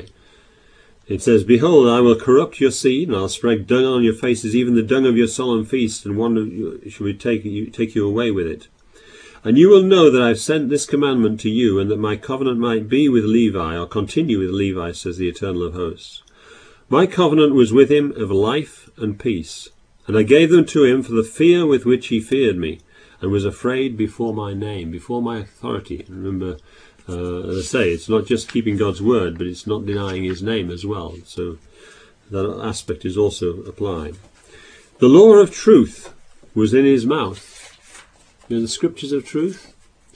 It says, "Behold, I will corrupt your seed, and I'll spread dung on your faces, even the dung of your solemn feast, and one of you shall take you, take you away with it. And you will know that I have sent this commandment to you, and that my covenant might be with Levi, or continue with Levi, says the Eternal of hosts. My covenant was with him of life and peace, and I gave them to him for the fear with which he feared me, and was afraid before my name," before my authority. Remember, uh, as I say, it's not just keeping God's word, but it's not denying his name as well. So that aspect is also applied. "The law of truth was in his mouth." You know, the scriptures of truth,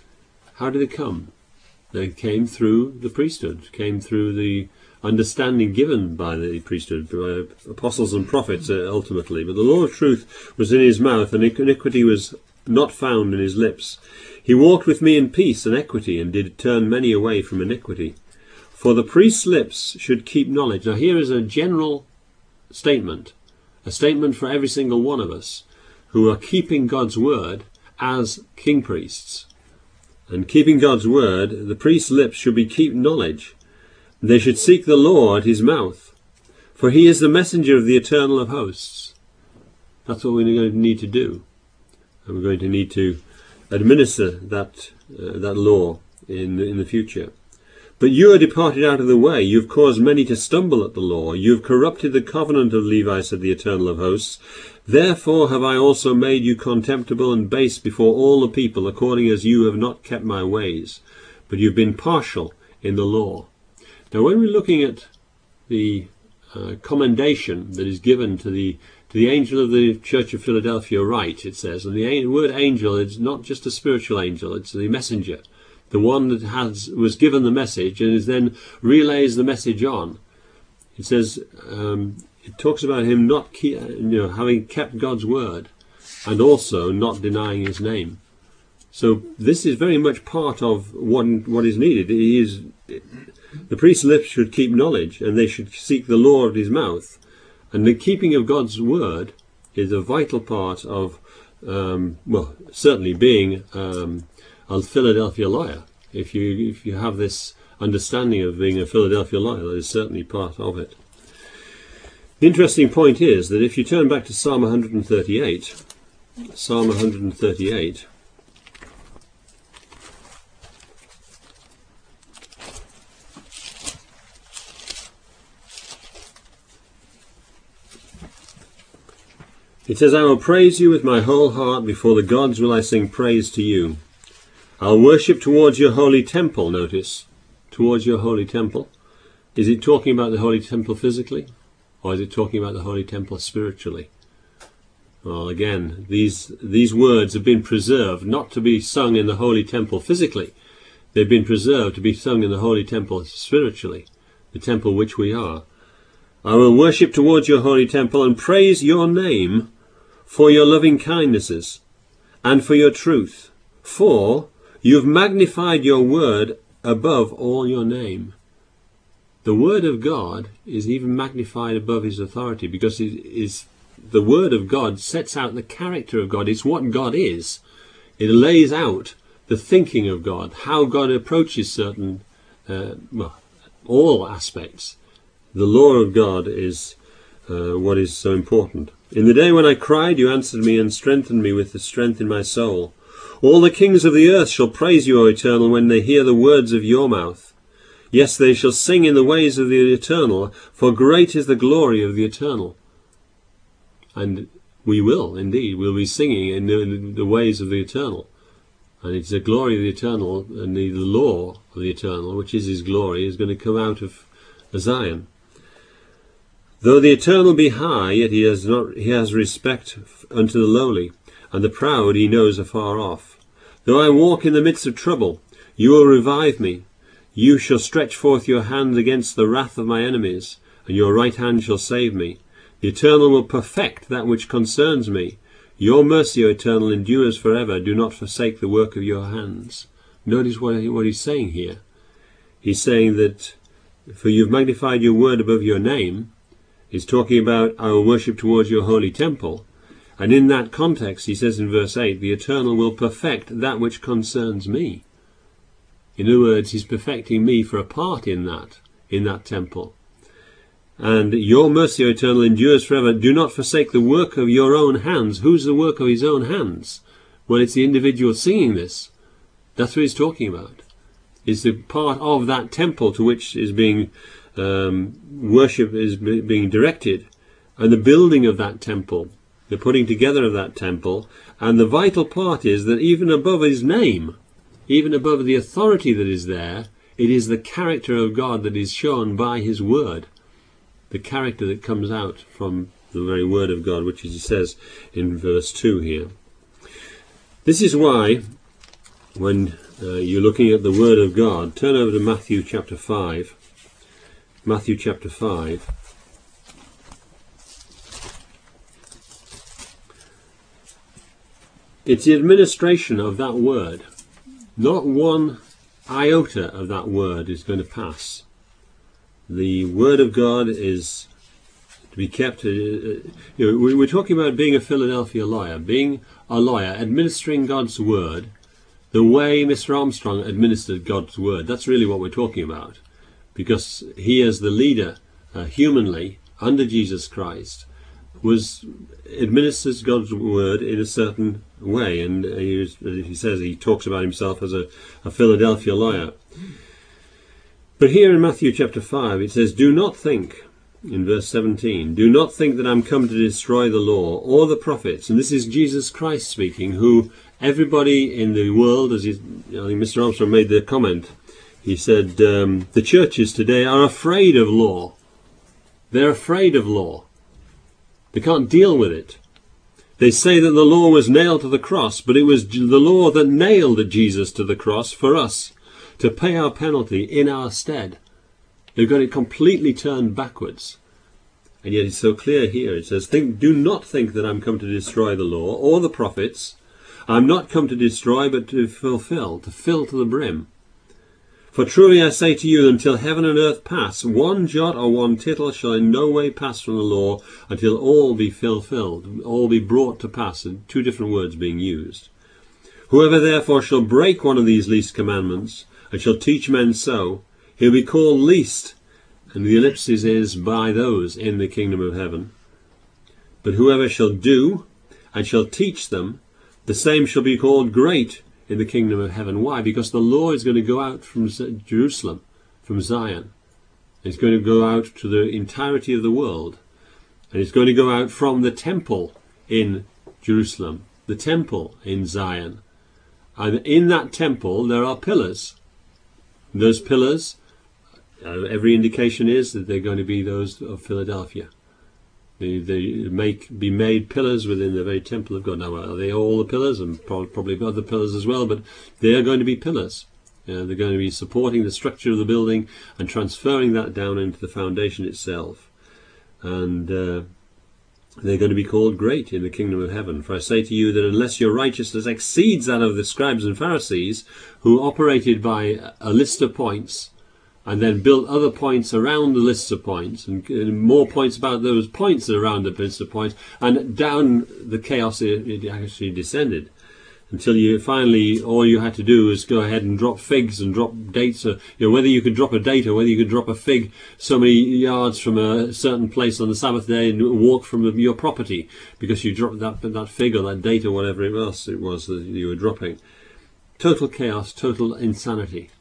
how did they come? They came through the priesthood, came through the understanding given by the priesthood, by apostles and prophets uh, ultimately. But the law of truth was in his mouth, and iniquity was not found in his lips. He walked with me in peace and equity, and did turn many away from iniquity. For the priest's lips should keep knowledge. Now here is a general statement, a statement for every single one of us who are keeping God's word as king priests. And keeping God's word, the priest's lips should be keep knowledge. They should seek the law at his mouth, for he is the messenger of the Eternal of hosts. That's what we're going to need to do. And we're going to need to administer that uh, that law in, in the future. "But you are departed out of the way. You have caused many to stumble at the law. You have corrupted the covenant of Levi, said the Eternal of hosts. Therefore have I also made you contemptible and base before all the people, according as you have not kept my ways, but you have been partial in the law." Now, when we're looking at the uh, commendation that is given to the to the angel of the Church of Philadelphia, write, it says, and the word angel is not just a spiritual angel; it's the messenger, the one that has was given the message and is then relays the message on. It says um, it talks about him not keep, you know, having kept God's word, and also not denying his name. So this is very much part of what what is needed. It is the priest's lips should keep knowledge, and they should seek the law of his mouth. And the keeping of God's word is a vital part of, um, well, certainly being um, a Philadelphia lawyer. If you if you have this understanding of being a Philadelphia lawyer, that is certainly part of it. The interesting point is that if you turn back to Psalm one thirty-eight, Psalm one thirty-eight, it says, "I will praise you with my whole heart. Before the gods will I sing praise to you. I'll worship towards your holy temple." Notice, towards your holy temple. Is it talking about the holy temple physically? Or is it talking about the holy temple spiritually? Well, again, these, these words have been preserved not to be sung in the holy temple physically. They've been preserved to be sung in the holy temple spiritually, the temple which we are. "I will worship towards your holy temple and praise your name for your loving kindnesses and for your truth, for you have magnified your word above all your name." The word of God is even magnified above his authority, because it is the word of God sets out the character of God. It's what God is. It lays out the thinking of God, how God approaches certain, uh, well, all aspects. The law of God is uh, what is so important. "In the day when I cried, you answered me and strengthened me with the strength in my soul. All the kings of the earth shall praise you, O Eternal, when they hear the words of your mouth. Yes, they shall sing in the ways of the Eternal, for great is the glory of the Eternal." And we will, indeed, we'll be singing in the, the ways of the Eternal. And it's the glory of the Eternal, and the, the law of the Eternal, which is his glory, is going to come out of Zion. Though the eternal be high, yet he has not he has respect unto the lowly, and the proud he knows afar off. Though I walk in the midst of trouble, you will revive me. You shall stretch forth your hand against the wrath of my enemies, and your right hand shall save me. The Eternal will perfect that which concerns me. Your mercy, O Eternal, endures forever. Do not forsake the work of your hands. Notice what, what he's saying here. He's saying that, for you've magnified your word above your name. He's talking about our worship towards your holy temple. And in that context, he says in verse eight, the Eternal will perfect that which concerns me. In other words, he's perfecting me for a part in that, in that temple. And your mercy, O Eternal, endures forever. Do not forsake the work of your own hands. Who's the work of his own hands? Well, it's the individual singing this. That's what he's talking about. It's the part of that temple to which is being um, worship is being directed, and the building of that temple, the putting together of that temple. And the vital part is that even above his name, even above the authority that is there, it is the character of God that is shown by his word. The character that comes out from the very word of God, which he says in verse two here. This is why, when uh, you're looking at the word of God, turn over to Matthew chapter five. Matthew chapter five. It's the administration of that word. Not one iota of that word is going to pass. The word of God is to be kept. Uh, you know, we're talking about being a Philadelphia lawyer, being a lawyer, administering God's word the way Mister Armstrong administered God's word. That's really what we're talking about, because he, as the leader, uh, humanly, under Jesus Christ, was administers God's word in a certain way. And he, was, he says he talks about himself as a, a Philadelphia lawyer. But here in Matthew chapter five, it says, do not think, in verse seventeen, do not think that I'm come to destroy the law or the prophets. And this is Jesus Christ speaking, who everybody in the world, as he, I think Mister Armstrong made the comment, he said, um, the churches today are afraid of law. They're afraid of law. They can't deal with it. They say that the law was nailed to the cross, but it was the law that nailed Jesus to the cross for us, to pay our penalty in our stead. They've got it completely turned backwards. And yet it's so clear here. It says, think, do not think that I'm come to destroy the law or the prophets. I'm not come to destroy, but to fulfill, to fill to the brim. For truly I say to you, until heaven and earth pass, one jot or one tittle shall in no way pass from the law, until all be fulfilled, all be brought to pass. And two different words being used. Whoever therefore shall break one of these least commandments, and shall teach men so, he'll be called least, and the ellipsis is by those in the kingdom of heaven. But whoever shall do, and shall teach them, the same shall be called great in the kingdom of heaven. Why? Because the law is going to go out from Jerusalem, from Zion. It's going to go out to the entirety of the world. And it's going to go out from the temple in Jerusalem, the temple in Zion. And in that temple there are pillars. Those pillars, uh, every indication is that they're going to be those of Philadelphia. They, they make be made pillars within the very temple of God. Now, are they all the pillars? And probably other pillars as well, but they are going to be pillars. Uh, they're going to be supporting the structure of the building and transferring that down into the foundation itself. And uh, they're going to be called great in the kingdom of heaven. For I say to you that unless your righteousness exceeds that of the scribes and Pharisees, who operated by a list of points, and then built other points around the lists of points, and, and more points about those points around the list of points, and down the chaos it, it actually descended, until you finally, all you had to do was go ahead and drop figs and drop dates, or, you know, whether you could drop a date or whether you could drop a fig so many yards from a certain place on the Sabbath day and walk from your property, because you dropped that, that fig or that date or whatever it was, it was that you were dropping. Total chaos, total insanity.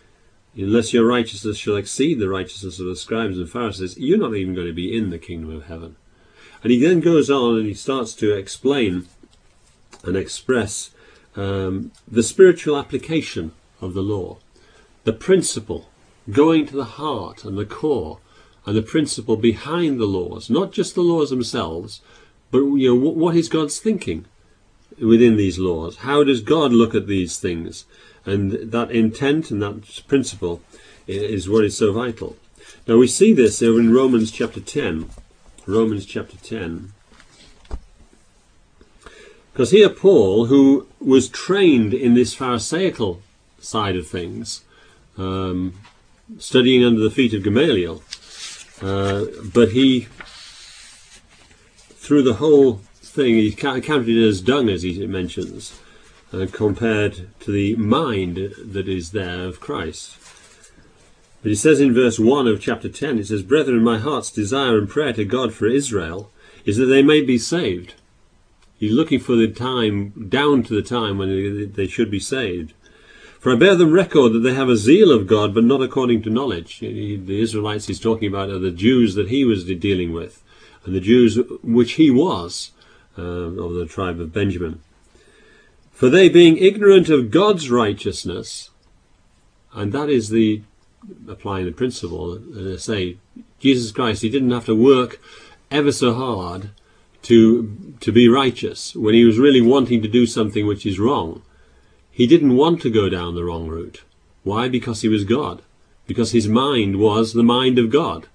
Unless your righteousness shall exceed the righteousness of the scribes and Pharisees, you're not even going to be in the kingdom of heaven. And he then goes on and he starts to explain and express um, the spiritual application of the law, the principle, going to the heart and the core and the principle behind the laws, not just the laws themselves, but you know, what, what is God's thinking within these laws? How does God look at these things? And that intent and that principle is what is so vital. Now we see this over in Romans chapter ten. Romans chapter ten. Because here Paul, who was trained in this Pharisaical side of things, um, studying under the feet of Gamaliel, uh, but he, through the whole thing, he counted it as dung, as he mentions, uh, compared to the mind that is there of Christ. But he says in verse one of chapter ten, it says, "Brethren, my heart's desire and prayer to God for Israel is that they may be saved." He's looking for the time, down to the time when they should be saved. "For I bear them record that they have a zeal of God, but not according to knowledge." The Israelites he's talking about are the Jews that he was dealing with, and the Jews which he was, uh, of the tribe of Benjamin. "For they, being ignorant of God's righteousness," and that is the, applying the principle, and I say, Jesus Christ, he didn't have to work ever so hard to to be righteous when he was really wanting to do something which is wrong. He didn't want to go down the wrong route. Why? Because he was God. Because his mind was the mind of God.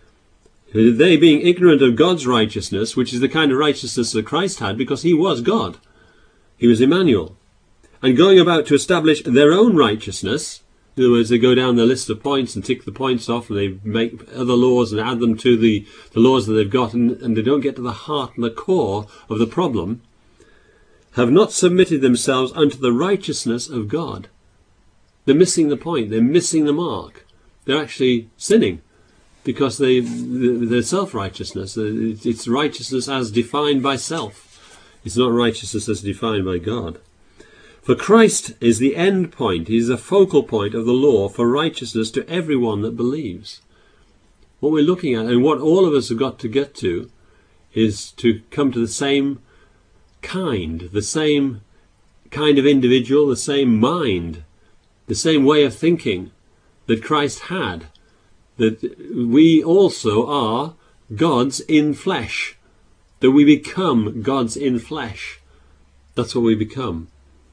They, being ignorant of God's righteousness, which is the kind of righteousness that Christ had, because he was God. He was Emmanuel. And going about to establish their own righteousness, in other words, they go down the list of points and tick the points off, and they make other laws and add them to the, the laws that they've got, and, and they don't get to the heart and the core of the problem, have not submitted themselves unto the righteousness of God. They're missing the point. They're missing the mark. They're actually sinning because they, their self-righteousness, it's righteousness as defined by self. It's not righteousness as defined by God. For Christ is the end point. He is the focal point of the law for righteousness to everyone that believes. What we're looking at, and what all of us have got to get to, is to come to the same kind, the same kind of individual, the same mind, the same way of thinking that Christ had. That we also are gods in flesh. That we become gods in flesh. That's what we become.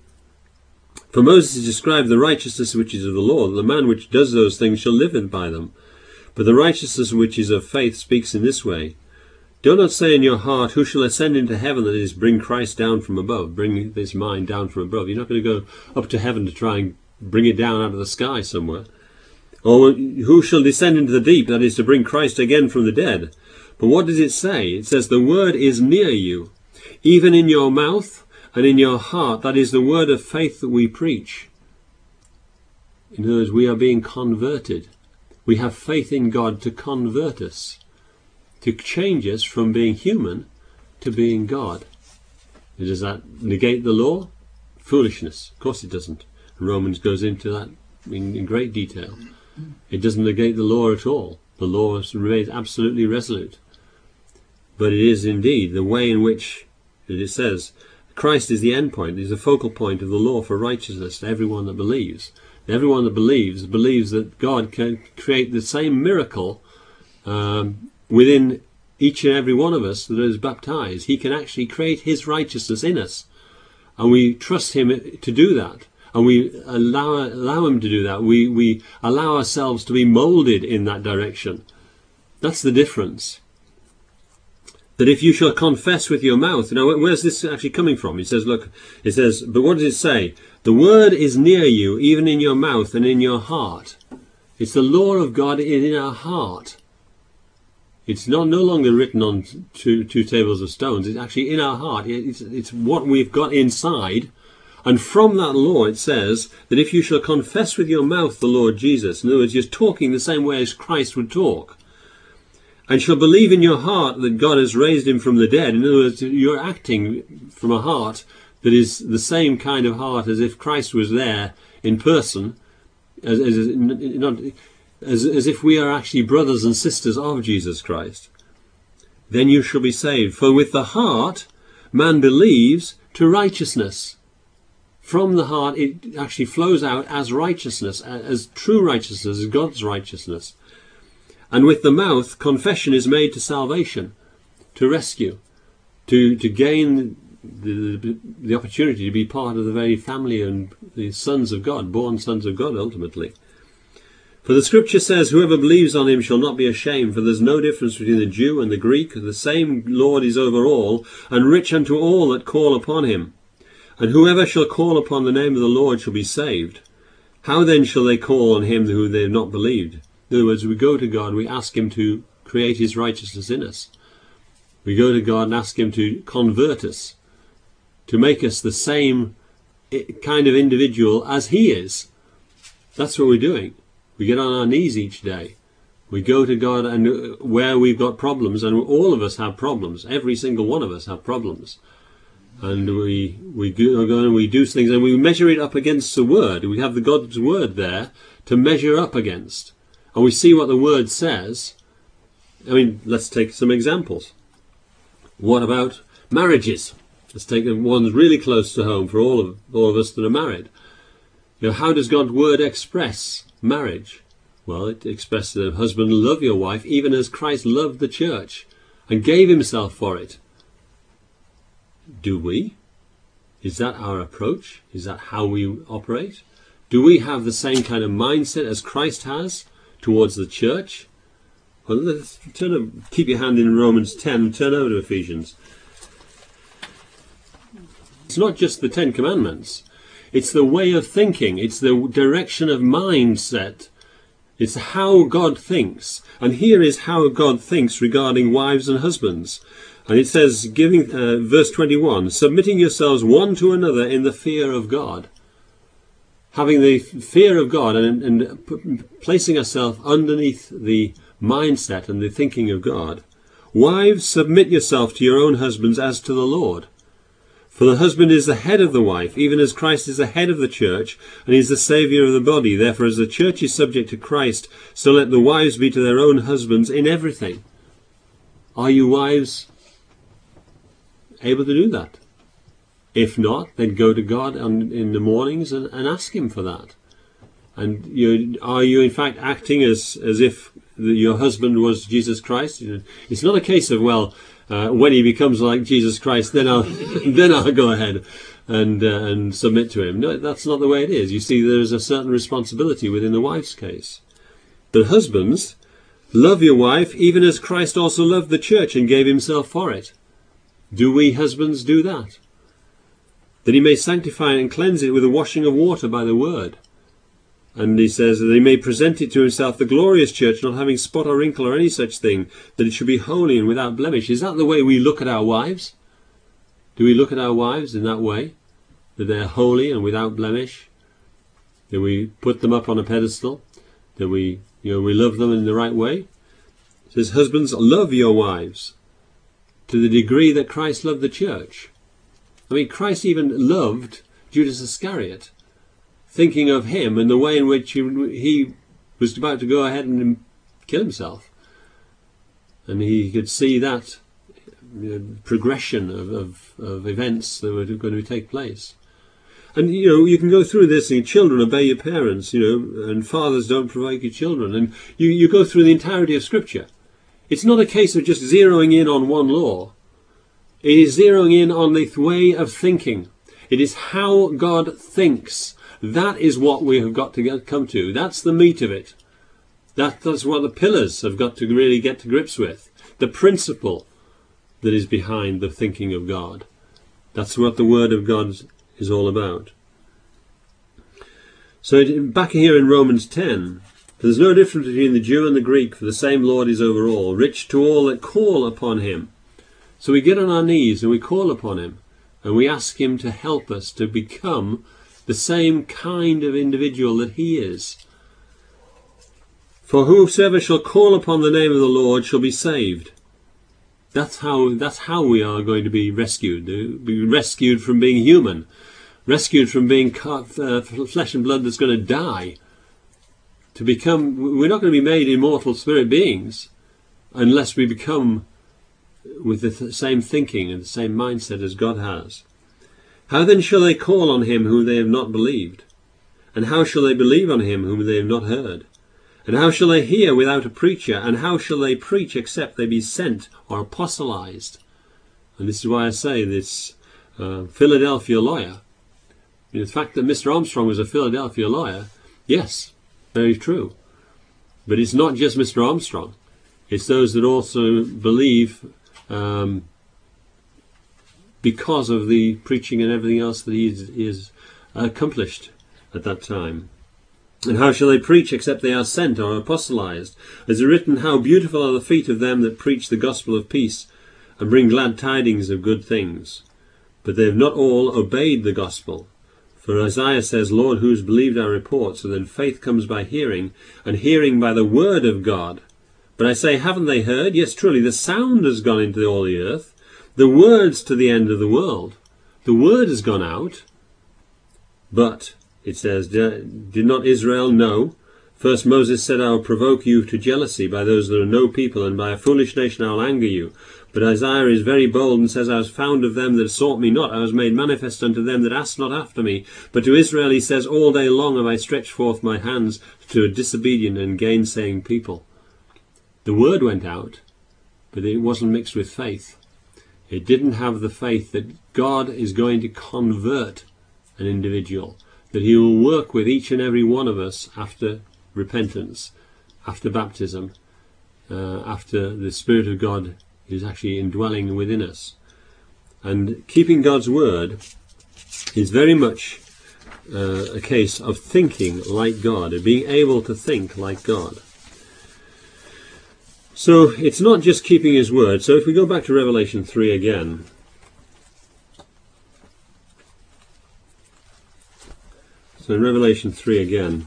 For Moses has described the righteousness which is of the law, that the man which does those things shall live by them. But the righteousness which is of faith speaks in this way: do not say in your heart, who shall ascend into heaven, that is, bring Christ down from above, bring this mind down from above. You're not going to go up to heaven to try and bring it down out of the sky somewhere. Or who shall descend into the deep, that is, to bring Christ again from the dead. But what does it say? It says, the word is near you, even in your mouth and in your heart. That is the word of faith that we preach. In other words, we are being converted. We have faith in God to convert us, to change us from being human to being God. Does that negate the law? Foolishness. Of course it doesn't. Romans goes into that in, in great detail. It doesn't negate the law at all. The law remains absolutely resolute. But it is indeed the way in which, as it says, Christ is the end point, is the focal point of the law for righteousness to everyone that believes. And everyone that believes, believes that God can create the same miracle um, within each and every one of us that is baptized. He can actually create his righteousness in us. And we trust him to do that. And we allow, allow him to do that. We, we allow ourselves to be moulded in that direction. That's the difference. That if you shall confess with your mouth. Now, where's this actually coming from? He says, look, it says, but what does it say? The word is near you, even in your mouth and in your heart. It's the law of God in our heart. It's not no longer written on two, two tables of stones. It's actually in our heart. It's, it's what we've got inside. And from that law it says that if you shall confess with your mouth the Lord Jesus, in other words, you're talking the same way as Christ would talk, and shall believe in your heart that God has raised him from the dead, in other words, you're acting from a heart that is the same kind of heart as if Christ was there in person, as, as, not, as, as if we are actually brothers and sisters of Jesus Christ, then you shall be saved. For with the heart man believes to righteousness. From the heart it actually flows out as righteousness, as true righteousness, as God's righteousness. And with the mouth, confession is made to salvation, to rescue, to, to gain the, the, the opportunity to be part of the very family and the sons of God, born sons of God ultimately. For the scripture says, whoever believes on him shall not be ashamed, for there's no difference between the Jew and the Greek. The same Lord is over all, and rich unto all that call upon him. And whoever shall call upon the name of the Lord shall be saved. How then shall they call on him who they have not believed? In other words, we go to God, we ask him to create his righteousness in us. We go to God and ask him to convert us, to make us the same kind of individual as he is. That's what we're doing. We get on our knees each day. We go to God, and where we've got problems, and all of us have problems, every single one of us have problems. And we we go and we do things, and we measure it up against the Word. We have the God's Word there to measure up against. And we see what the Word says. I mean, let's take some examples. What about marriages? Let's take one really close to home for all of all of us that are married. You know, how does God's Word express marriage? Well, it expresses that husband, love your wife, even as Christ loved the church and gave himself for it. Do we? Is that our approach? Is that how we operate? Do we have the same kind of mindset as Christ has towards the church? Well, let's turn up, keep your hand in Romans ten and turn over to Ephesians. It's not just the Ten Commandments. It's the way of thinking. It's the direction of mindset. It's how God thinks. And here is how God thinks regarding wives and husbands. And it says, giving uh, verse twenty-one, submitting yourselves one to another in the fear of God. Having the fear of God and, and p- placing ourselves underneath the mindset and the thinking of God. Wives, submit yourself to your own husbands as to the Lord. For the husband is the head of the wife, even as Christ is the head of the church, and he is the Saviour of the body. Therefore, as the church is subject to Christ, so let the wives be to their own husbands in everything. Are you wives able to do that? If not, then go to God on, in the mornings and, and ask him for that. And you, are you in fact acting as, as if the, your husband was Jesus Christ? It's not a case of, well, uh, when he becomes like Jesus Christ, then I'll, then I'll go ahead and, uh, and submit to him. No, that's not the way it is. You see, there's a certain responsibility within the wife's case. But husbands, love your wife, even as Christ also loved the church and gave himself for it. Do we husbands do that? That he may sanctify and cleanse it with the washing of water by the word. And he says that he may present it to himself, the glorious church, not having spot or wrinkle or any such thing, that it should be holy and without blemish. Is that the way we look at our wives? Do we look at our wives in that way? That they're holy and without blemish? That we put them up on a pedestal? That we, you know, we love them in the right way? It says, husbands, love your wives to the degree that Christ loved the church. I mean, Christ even loved Judas Iscariot, thinking of him and the way in which he, he was about to go ahead and kill himself. And he could see that, you know, progression of, of, of events that were going to take place. And, you know, you can go through this, and children, obey your parents, you know, and fathers, don't provoke your children. And you, you go through the entirety of Scripture. It's not a case of just zeroing in on one law. It is zeroing in on the way of thinking. It is how God thinks. That is what we have got to get, come to. That's the meat of it. That, that's what the pillars have got to really get to grips with. The principle that is behind the thinking of God. That's what the Word of God is all about. So back here in Romans ten, there's no difference between the Jew and the Greek, for the same Lord is over all, rich to all that call upon him. So we get on our knees and we call upon him, and we ask him to help us to become the same kind of individual that he is. For whosoever shall call upon the name of the Lord shall be saved. That's how, that's how we are going to be rescued. Be rescued from being human. Rescued from being uh, flesh and blood that's going to die. To become, we're not going to be made immortal spirit beings unless we become with the th- same thinking and the same mindset as God has. How then shall they call on him whom they have not believed? And how shall they believe on him whom they have not heard? And how shall they hear without a preacher? And how shall they preach except they be sent or apostolized? And this is why I say this uh, Philadelphia lawyer. The fact that Mister Armstrong was a Philadelphia lawyer, yes, very true. But it's not just Mister Armstrong. It's those that also believe um, because of the preaching and everything else that he has accomplished at that time. And how shall they preach except they are sent or apostolized? As it is written, how beautiful are the feet of them that preach the gospel of peace and bring glad tidings of good things. But they have not all obeyed the gospel. For Isaiah says, Lord, who has believed our report? So then faith comes by hearing, and hearing by the word of God. But I say, haven't they heard? Yes, truly, the sound has gone into all the earth, the words to the end of the world. The word has gone out, but... It says, did not Israel know? First Moses said, I will provoke you to jealousy by those that are no people, and by a foolish nation I will anger you. But Isaiah is very bold and says, I was found of them that sought me not. I was made manifest unto them that asked not after me. But to Israel he says, all day long have I stretched forth my hands to a disobedient and gainsaying people. The word went out, but it wasn't mixed with faith. It didn't have the faith that God is going to convert an individual, that he will work with each and every one of us after repentance, after baptism, uh, after the Spirit of God is actually indwelling within us. And keeping God's word is very much uh, a case of thinking like God, of being able to think like God. So it's not just keeping his word. So if we go back to Revelation three again, so in Revelation three again,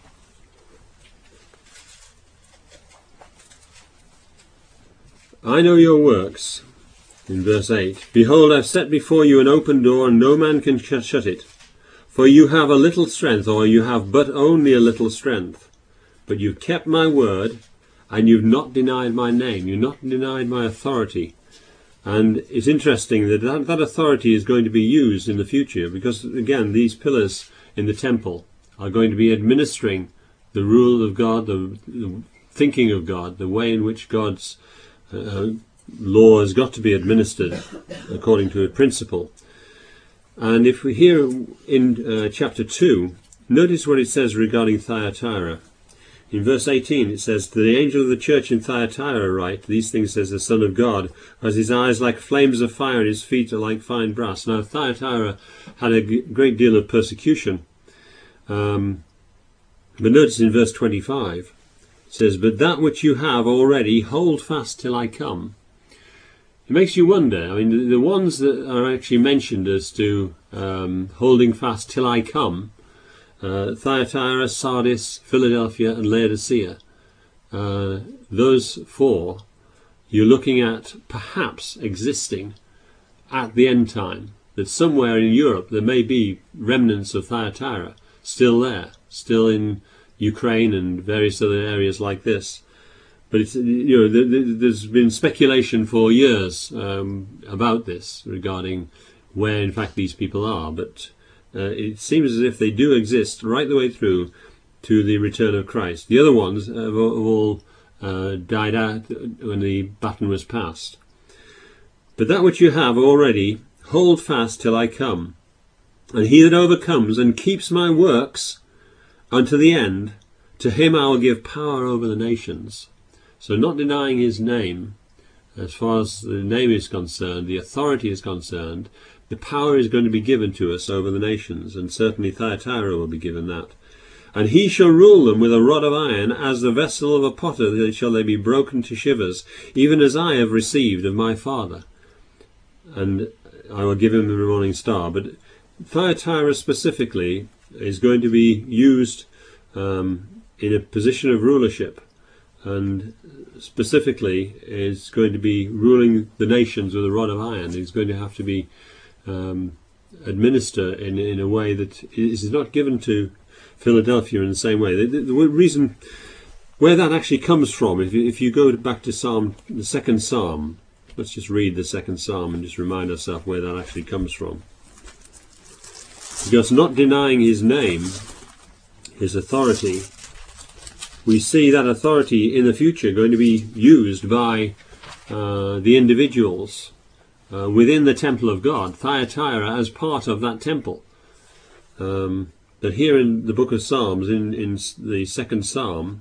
I know your works, in verse eight. Behold, I've set before you an open door, and no man can sh- shut it. For you have a little strength, or you have but only a little strength. But you've kept my word, and you've not denied my name. You've not denied my authority. And it's interesting that that, that authority is going to be used in the future, because, again, these pillars in the temple are going to be administering the rule of God, the, the thinking of God, the way in which God's uh, law has got to be administered according to a principle. And if we hear in uh, chapter two, notice what it says regarding Thyatira. In verse eighteen it says, to the angel of the church in Thyatira write, these things says the Son of God, has his eyes like flames of fire and his feet are like fine brass. Now Thyatira had a g- great deal of persecution. Um, but notice in verse twenty-five, it says, but that which you have already, hold fast till I come. It makes you wonder. I mean, the, the ones that are actually mentioned as to um, holding fast till I come, uh, Thyatira, Sardis, Philadelphia, and Laodicea, uh, those four, you're looking at perhaps existing at the end time. That somewhere in Europe there may be remnants of Thyatira still there, still in Ukraine and various other areas like this. But it's, you know, th- th- there's been speculation for years um, about this, regarding where in fact these people are. But uh, it seems as if they do exist right the way through to the return of Christ. The other ones have all uh, died out when the baton was passed. But that which you have already, hold fast till I come. And he that overcomes and keeps my works unto the end, to him I will give power over the nations. So not denying his name, as far as the name is concerned, the authority is concerned, the power is going to be given to us over the nations, and certainly Thyatira will be given that. And he shall rule them with a rod of iron, as the vessel of a potter shall they be broken to shivers, even as I have received of my Father. And I will give him the morning star. But Thyatira specifically is going to be used um, in a position of rulership, and specifically is going to be ruling the nations with a rod of iron. He's going to have to be um, administer in, in a way that is not given to Philadelphia in the same way. The, the, the reason where that actually comes from, if you, if you go back to Psalm, the second Psalm, let's just read the second Psalm and just remind ourselves where that actually comes from. Because not denying his name, his authority, we see that authority in the future going to be used by uh, the individuals uh, within the temple of God, Thyatira as part of that temple. Um, but here in the book of Psalms, in, in the second psalm,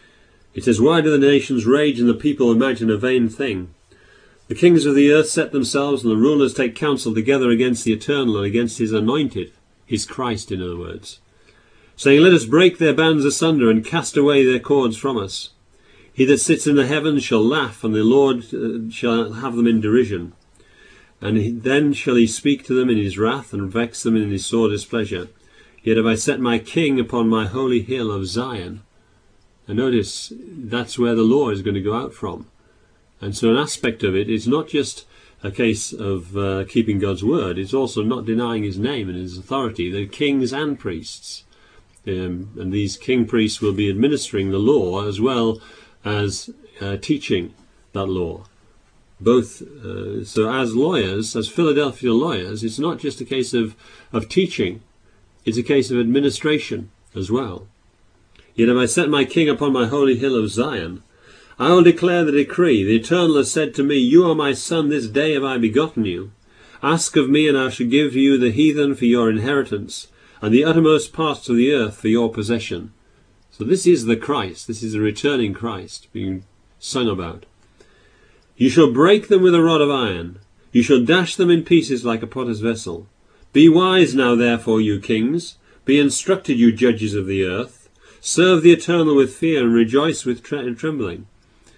it says, "Why do the nations rage and the people imagine a vain thing? The kings of the earth set themselves, and the rulers take counsel together against the Eternal and against his anointed," his Christ, in other words, "saying, Let us break their bands asunder and cast away their cords from us. He that sits in the heavens shall laugh, and the Lord uh, shall have them in derision. And he, then shall he speak to them in his wrath, and vex them in his sore displeasure. Yet have I set my king upon my holy hill of Zion." And notice, that's where the law is going to go out from. And so an aspect of it is not just a case of uh, keeping God's word, it's also not denying his name and his authority. They're kings and priests. Um, and these king priests will be administering the law as well as uh, teaching that law. Both, uh, so as lawyers, as Philadelphia lawyers, it's not just a case of, of teaching, it's a case of administration as well. "Yet have I set my king upon my holy hill of Zion. I will declare the decree. The Eternal has said to me, You are my son, this day have I begotten you. Ask of me, and I shall give you the heathen for your inheritance, and the uttermost parts of the earth for your possession." So this is the Christ, this is the returning Christ being sung about. "You shall break them with a rod of iron. You shall dash them in pieces like a potter's vessel. Be wise now, therefore, you kings. Be instructed, you judges of the earth. Serve the Eternal with fear and rejoice with tre- trembling."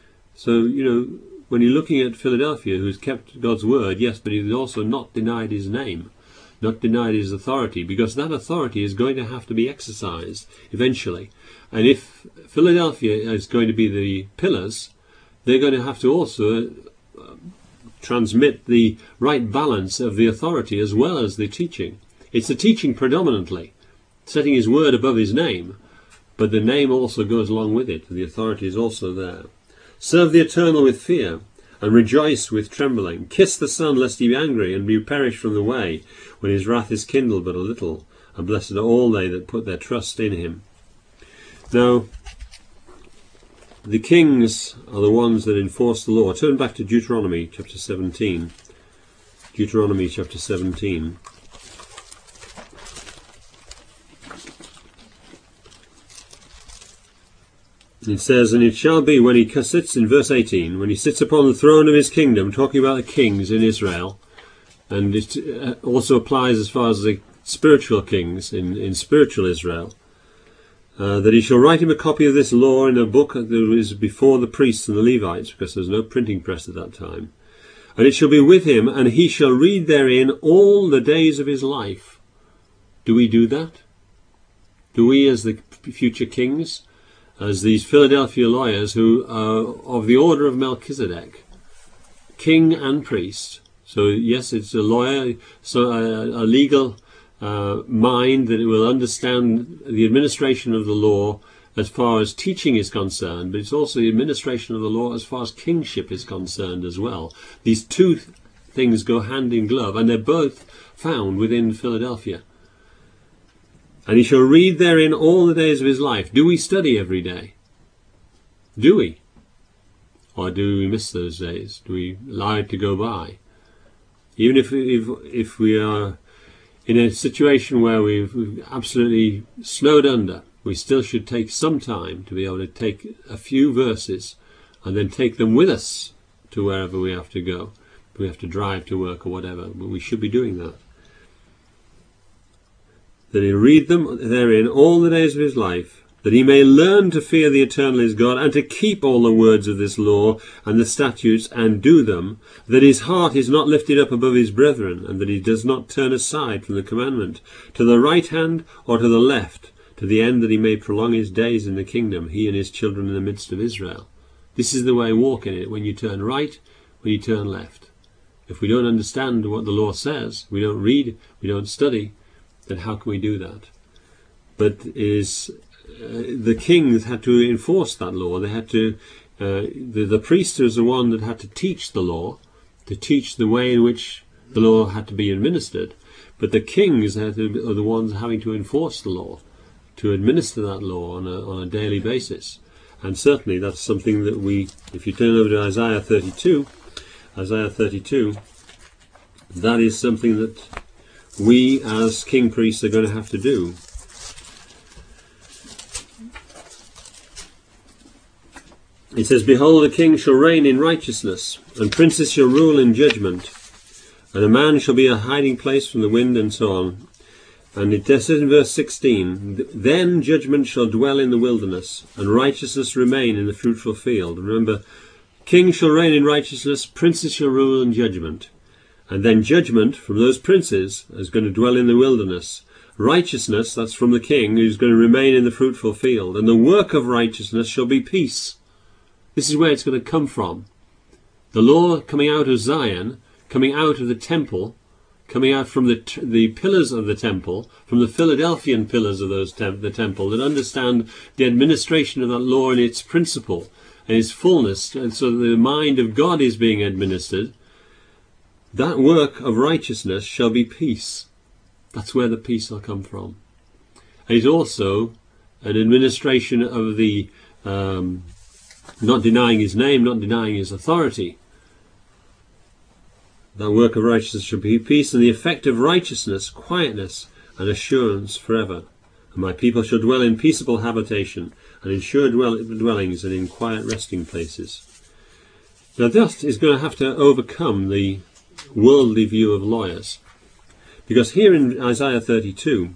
So, you know, when you're looking at Philadelphia, who's kept God's word, yes, but he's also not denied his name, not denied his authority, because that authority is going to have to be exercised eventually. And if Philadelphia is going to be the pillars, they're going to have to also uh, transmit the right balance of the authority as well as the teaching. It's the teaching predominantly, setting his word above his name, but the name also goes along with it. The authority is also there. "Serve the Eternal with fear, and rejoice with trembling. Kiss the Son, lest he be angry, and be perished from the way, when his wrath is kindled but a little. And blessed are all they that put their trust in him." Now, the kings are the ones that enforce the law. Turn back to Deuteronomy chapter seventeen. Deuteronomy chapter seventeen. It says, "And it shall be when he sits," in verse eighteen, "when he sits upon the throne of his kingdom," talking about the kings in Israel, and it also applies as far as the spiritual kings in, in spiritual Israel, uh, "that he shall write him a copy of this law in a book that is before the priests and the Levites," because there's no printing press at that time, "and it shall be with him, and he shall read therein all the days of his life." Do we do that? Do we, as the future kings, as these Philadelphia lawyers who are of the order of Melchizedek, king and priest? So yes, it's a lawyer, so a, a legal uh, mind that will understand the administration of the law as far as teaching is concerned, but it's also the administration of the law as far as kingship is concerned as well. These two th- things go hand in glove, and they're both found within Philadelphia. "And he shall read therein all the days of his life." Do we study every day? Do we? Or do we miss those days? Do we allow it to go by? Even if if, if we are in a situation where we've, we've absolutely snowed under, we still should take some time to be able to take a few verses and then take them with us to wherever we have to go. We have to drive to work or whatever, but we should be doing that. "That he read them therein all the days of his life, that he may learn to fear the Eternal his God, and to keep all the words of this law and the statutes, and do them, that his heart is not lifted up above his brethren, and that he does not turn aside from the commandment, to the right hand or to the left, to the end that he may prolong his days in the kingdom, he and his children in the midst of Israel." This is the way walk in it, when you turn right, when you turn left. If we don't understand what the law says, we don't read, we don't study, then how can we do that? But it is uh, the kings had to enforce that law. They had to. Uh, the, the priest was the one that had to teach the law, to teach the way in which the law had to be administered. But the kings had to, are the ones having to enforce the law, to administer that law on a, on a daily basis. And certainly that's something that we, if you turn over to Isaiah thirty-two, Isaiah thirty-two, that is something that we as king priests are going to have to do. It says, "Behold, a king shall reign in righteousness, and princes shall rule in judgment, and a man shall be a hiding place from the wind," and so on. And it says in verse sixteen, "Then judgment shall dwell in the wilderness, and righteousness remain in the fruitful field." Remember, king shall reign in righteousness, princes shall rule in judgment. And then judgment from those princes is going to dwell in the wilderness. Righteousness, that's from the king, who's going to remain in the fruitful field. And the work of righteousness shall be peace. This is where it's going to come from. The law coming out of Zion, coming out of the temple, coming out from the the pillars of the temple, from the Philadelphian pillars of those tem the temple, that understand the administration of that law and its principle and its fullness, and so the mind of God is being administered. That work of righteousness shall be peace. That's where the peace will come from. And it's also an administration of the um, not denying his name, not denying his authority. That work of righteousness shall be peace, and the effect of righteousness, quietness and assurance forever. And my people shall dwell in peaceable habitation, and in sure dwell dwellings, and in quiet resting places. Now that is going to have to overcome the worldly view of lawyers. Because here in Isaiah thirty-two,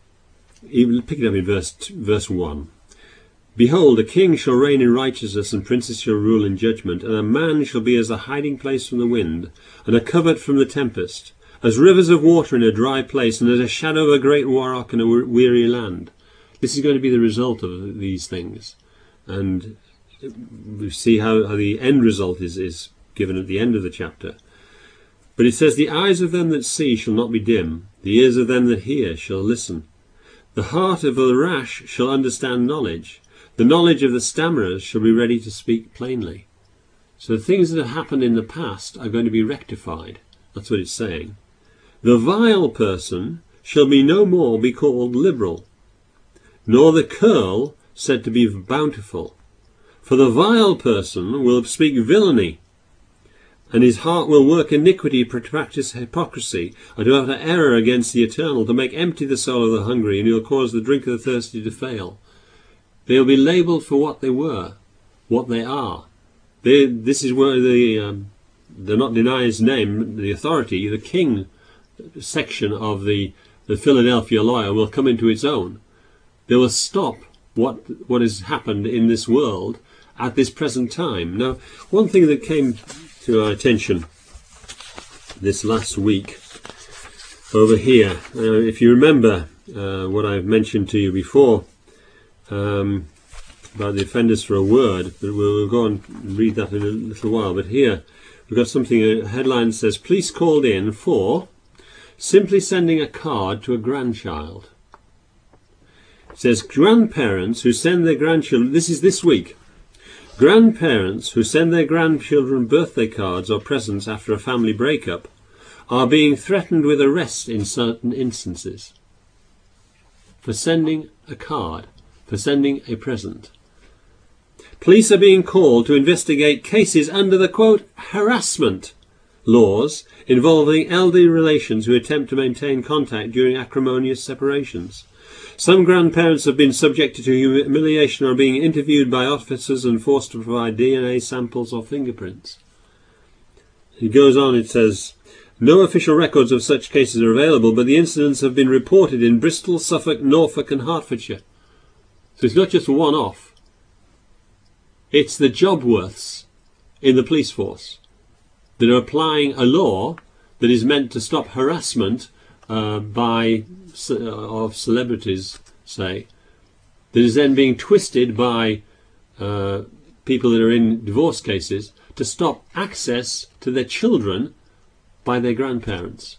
even pick it up in verse, verse one. "Behold, a king shall reign in righteousness, and princes shall rule in judgment, and a man shall be as a hiding place from the wind, and a covert from the tempest, as rivers of water in a dry place, and as a shadow of a great rock in a weary land." This is going to be the result of these things. And we see how, how the end result is, is given at the end of the chapter. But it says, "The eyes of them that see shall not be dim, the ears of them that hear shall listen. The heart of the rash shall understand knowledge. The knowledge of the stammerers shall be ready to speak plainly." So the things that have happened in the past are going to be rectified. That's what it's saying. "The vile person shall be no more be called liberal, nor the curl said to be bountiful. For the vile person will speak villainy, and his heart will work iniquity, to practice hypocrisy, and to utter error against the eternal, to make empty the soul of the hungry, and he'll cause the drink of the thirsty to fail." They'll be labelled for what they were, what they are. They, this is where the, um, they're not denying his name, the authority, the king section of the, the Philadelphia lawyer will come into its own. They will stop what, what has happened in this world at this present time. Now, one thing that came to our attention this last week over here, uh, if you remember uh, what I've mentioned to you before, Um, about the offenders for a word, but we'll, we'll go and read that in a little while. But here we've got something, a headline that says, "Police called in for simply sending a card to a grandchild." It says, "Grandparents who send their grandchildren," this is this week, "grandparents who send their grandchildren birthday cards or presents after a family breakup are being threatened with arrest in certain instances for sending a card, for sending a present. Police are being called to investigate cases under the, quote, harassment laws involving elderly relations who attempt to maintain contact during acrimonious separations. Some grandparents have been subjected to humiliation or are being interviewed by officers and forced to provide D N A samples or fingerprints." It goes on, it says, "No official records of such cases are available, but the incidents have been reported in Bristol, Suffolk, Norfolk and Hertfordshire." So it's not just a one-off. It's the Jobworths in the police force that are applying a law that is meant to stop harassment uh, by uh, of celebrities, say, that is then being twisted by uh, people that are in divorce cases to stop access to their children by their grandparents.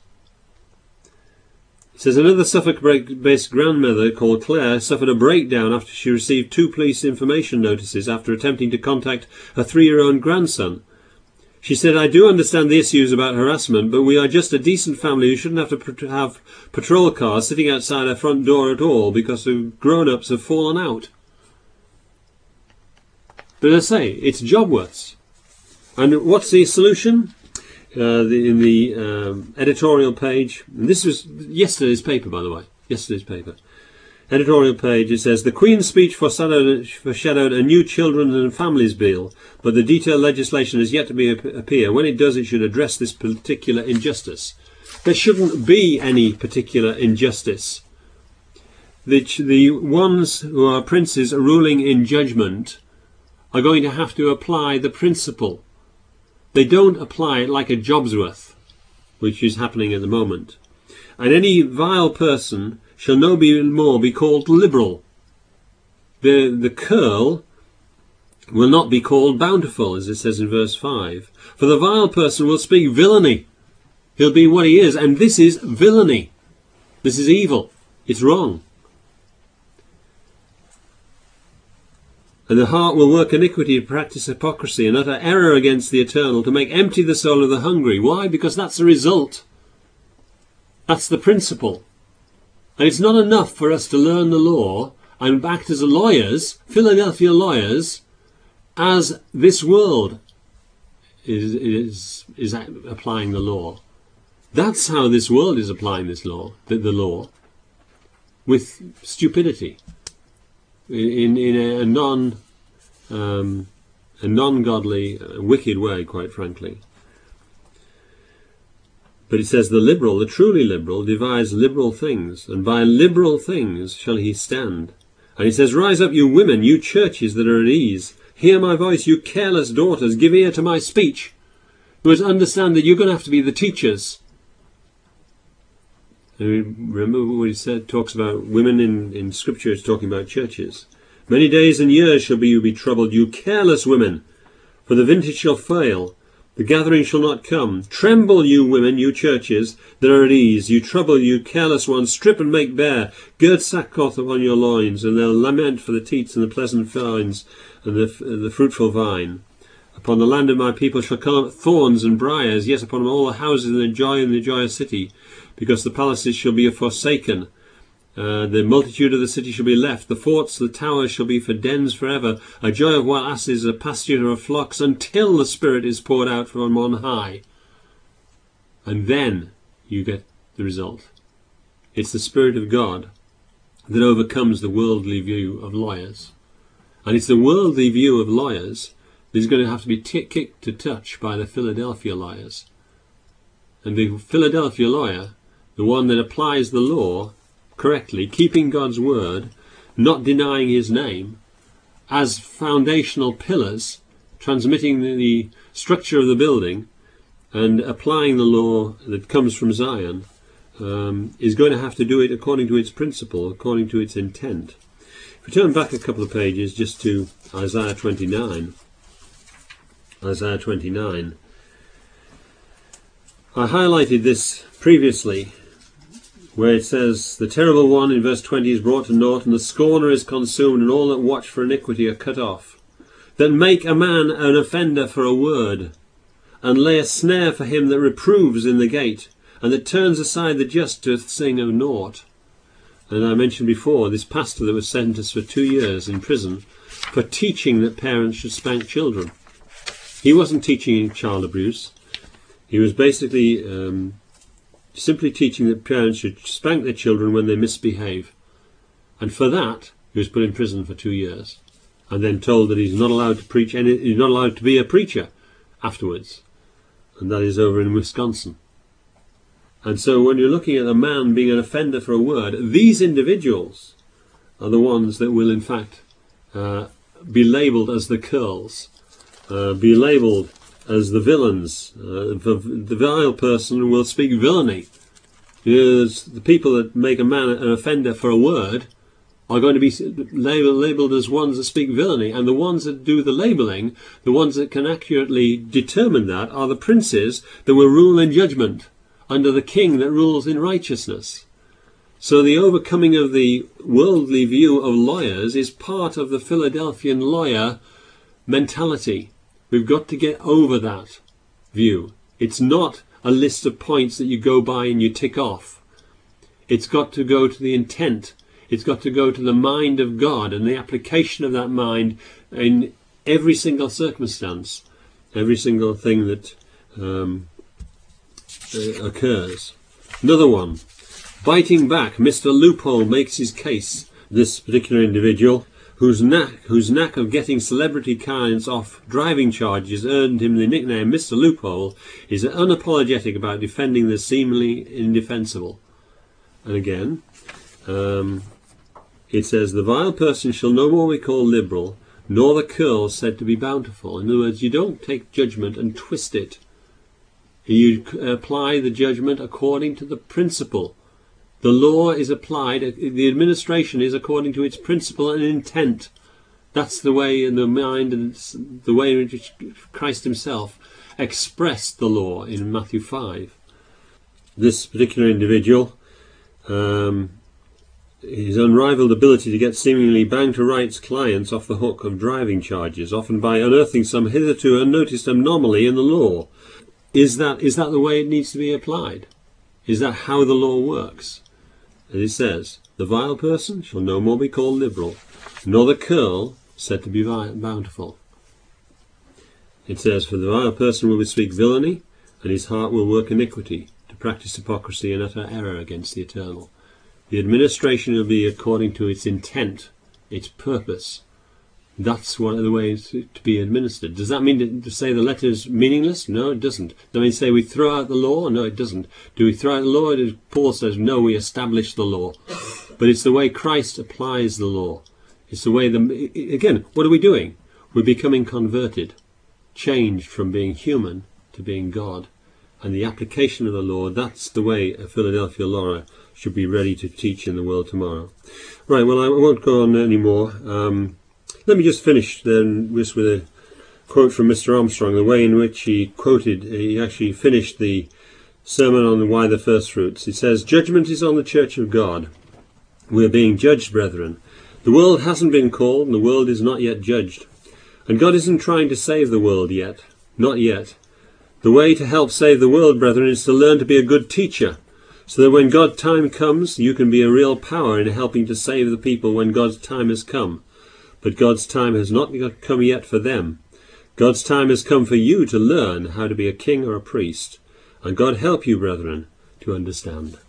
It says, "Another Suffolk-based grandmother called Claire suffered a breakdown after she received two police information notices after attempting to contact a three-year-old grandson. She said, 'I do understand the issues about harassment, but we are just a decent family who shouldn't have to pr have patrol cars sitting outside our front door at all because the grown-ups have fallen out.'" But as I say, it's job worths. And what's the solution? Uh, the, in the um, editorial page, and this was yesterday's paper, by the way, yesterday's paper. Editorial page, it says, the Queen's speech foreshadowed, foreshadowed a new Children and Families Bill, but the detailed legislation has yet to be appear. When it does, it should address this particular injustice. There shouldn't be any particular injustice. The, the ones who are princes ruling in judgment are going to have to apply the principle. They don't apply it like a Jobsworth, which is happening at the moment. And any vile person shall no be more be called liberal. The, the curl will not be called bountiful, as it says in verse five. For the vile person will speak villainy. He'll be what he is, and this is villainy. This is evil. It's wrong. And the heart will work iniquity to practice hypocrisy and utter error against the eternal, to make empty the soul of the hungry. Why? Because that's the result. That's the principle. And it's not enough for us to learn the law and act as lawyers, Philadelphia lawyers, as this world is, is, is applying the law. That's how this world is applying this law, the, the law, with stupidity. In, in a non um, a non-godly, uh, wicked way, quite frankly. But it says the liberal, the truly liberal, devise liberal things, and by liberal things shall he stand. And he says, rise up, you women, you churches that are at ease. Hear my voice, you careless daughters. Give ear to my speech. You must understand that you're going to have to be the teachers. And remember what he said, talks about women in, in Scripture, it's talking about churches. Many days and years shall be you be troubled, you careless women, for the vintage shall fail, the gathering shall not come. Tremble, you women, you churches that are at ease, you trouble, you careless ones, strip and make bare, gird sackcloth upon your loins, and they'll lament for the teats and the pleasant vines and the, the fruitful vine. Upon the land of my people shall come up thorns and briars, yes, upon all the houses in the joy and the joyous city, because the palaces shall be forsaken, uh, the multitude of the city shall be left, the forts, the towers shall be for dens forever, a joy of wild asses, a pasture of flocks, until the Spirit is poured out from on high. And then you get the result. It's the Spirit of God that overcomes the worldly view of lawyers. And it's the worldly view of lawyers that is going to have to be t- kicked to touch by the Philadelphia lawyers. And the Philadelphia lawyer, the one that applies the law correctly, keeping God's word, not denying his name, as foundational pillars, transmitting the, the structure of the building, and applying the law that comes from Zion, um, is going to have to do it according to its principle, according to its intent. If we turn back a couple of pages just to Isaiah twenty-nine, Isaiah twenty-nine, I highlighted this previously, where it says, the terrible one in verse twenty is brought to naught, and the scorner is consumed, and all that watch for iniquity are cut off. That make a man an offender for a word, and lay a snare for him that reproves in the gate, and that turns aside the just to sing of naught. And I mentioned before this pastor that was sentenced for two years in prison for teaching that parents should spank children. He wasn't teaching child abuse. He was basically um, simply teaching that parents should spank their children when they misbehave. And for that, he was put in prison for two years. And then told that he's not allowed to preach any, he's not allowed to be a preacher afterwards. And that is over in Wisconsin. And so when you're looking at a man being an offender for a word, these individuals are the ones that will in fact uh, be labelled as the curls, uh, be labelled as the villains. Uh, the vile person will speak villainy. Because the people that make a man an offender for a word are going to be labelled, labelled as ones that speak villainy. And the ones that do the labelling, the ones that can accurately determine that, are the princes that will rule in judgment under the king that rules in righteousness. So the overcoming of the worldly view of lawyers is part of the Philadelphian lawyer mentality. We've got to get over that view. It's not a list of points that you go by and you tick off. It's got to go to the intent. It's got to go to the mind of God and the application of that mind in every single circumstance, every single thing that um, uh, occurs. Another one, biting back. Mister Loophole makes his case. This particular individual, whose knack, whose knack of getting celebrity clients off driving charges earned him the nickname Mister Loophole, is unapologetic about defending the seemingly indefensible. And again, um, it says, the vile person shall no more be called liberal, nor the curl said to be bountiful. In other words, you don't take judgment and twist it. You apply the judgment according to the principle. The law is applied, the administration is according to its principle and intent. That's the way in the mind and the way in which Christ himself expressed the law in Matthew five. This particular individual, um, his unrivaled ability to get seemingly bang-to-rights clients off the hook of driving charges, often by unearthing some hitherto unnoticed anomaly in the law. Is that, is that the way it needs to be applied? Is that how the law works? As it says, the vile person shall no more be called liberal, nor the curl said to be bountiful. It says, for the vile person will bespeak villainy, and his heart will work iniquity, to practice hypocrisy and utter error against the eternal. The administration will be according to its intent, its purpose. That's one of the ways to be administered. Does that mean to, to say the letter is meaningless? No, it doesn't. Does that mean to say we throw out the law? No, it doesn't. Do we throw out the law? Paul says, no, we establish the law. But it's the way Christ applies the law. It's the way, the, again, what are we doing? We're becoming converted, changed from being human to being God. And the application of the law, that's the way a Philadelphia lawyer should be ready to teach in the world tomorrow. Right, well, I won't go on anymore. Um, Let me just finish then just with a quote from Mister Armstrong, the way in which he quoted, he actually finished the sermon on why the first fruits. He says, judgment is on the church of God. We are being judged, brethren. The world hasn't been called, and the world is not yet judged. And God isn't trying to save the world yet. Not yet. The way to help save the world, brethren, is to learn to be a good teacher, so that when God's time comes, you can be a real power in helping to save the people when God's time has come. But God's time has not come yet for them. God's time has come for you to learn how to be a king or a priest. And God help you, brethren, to understand.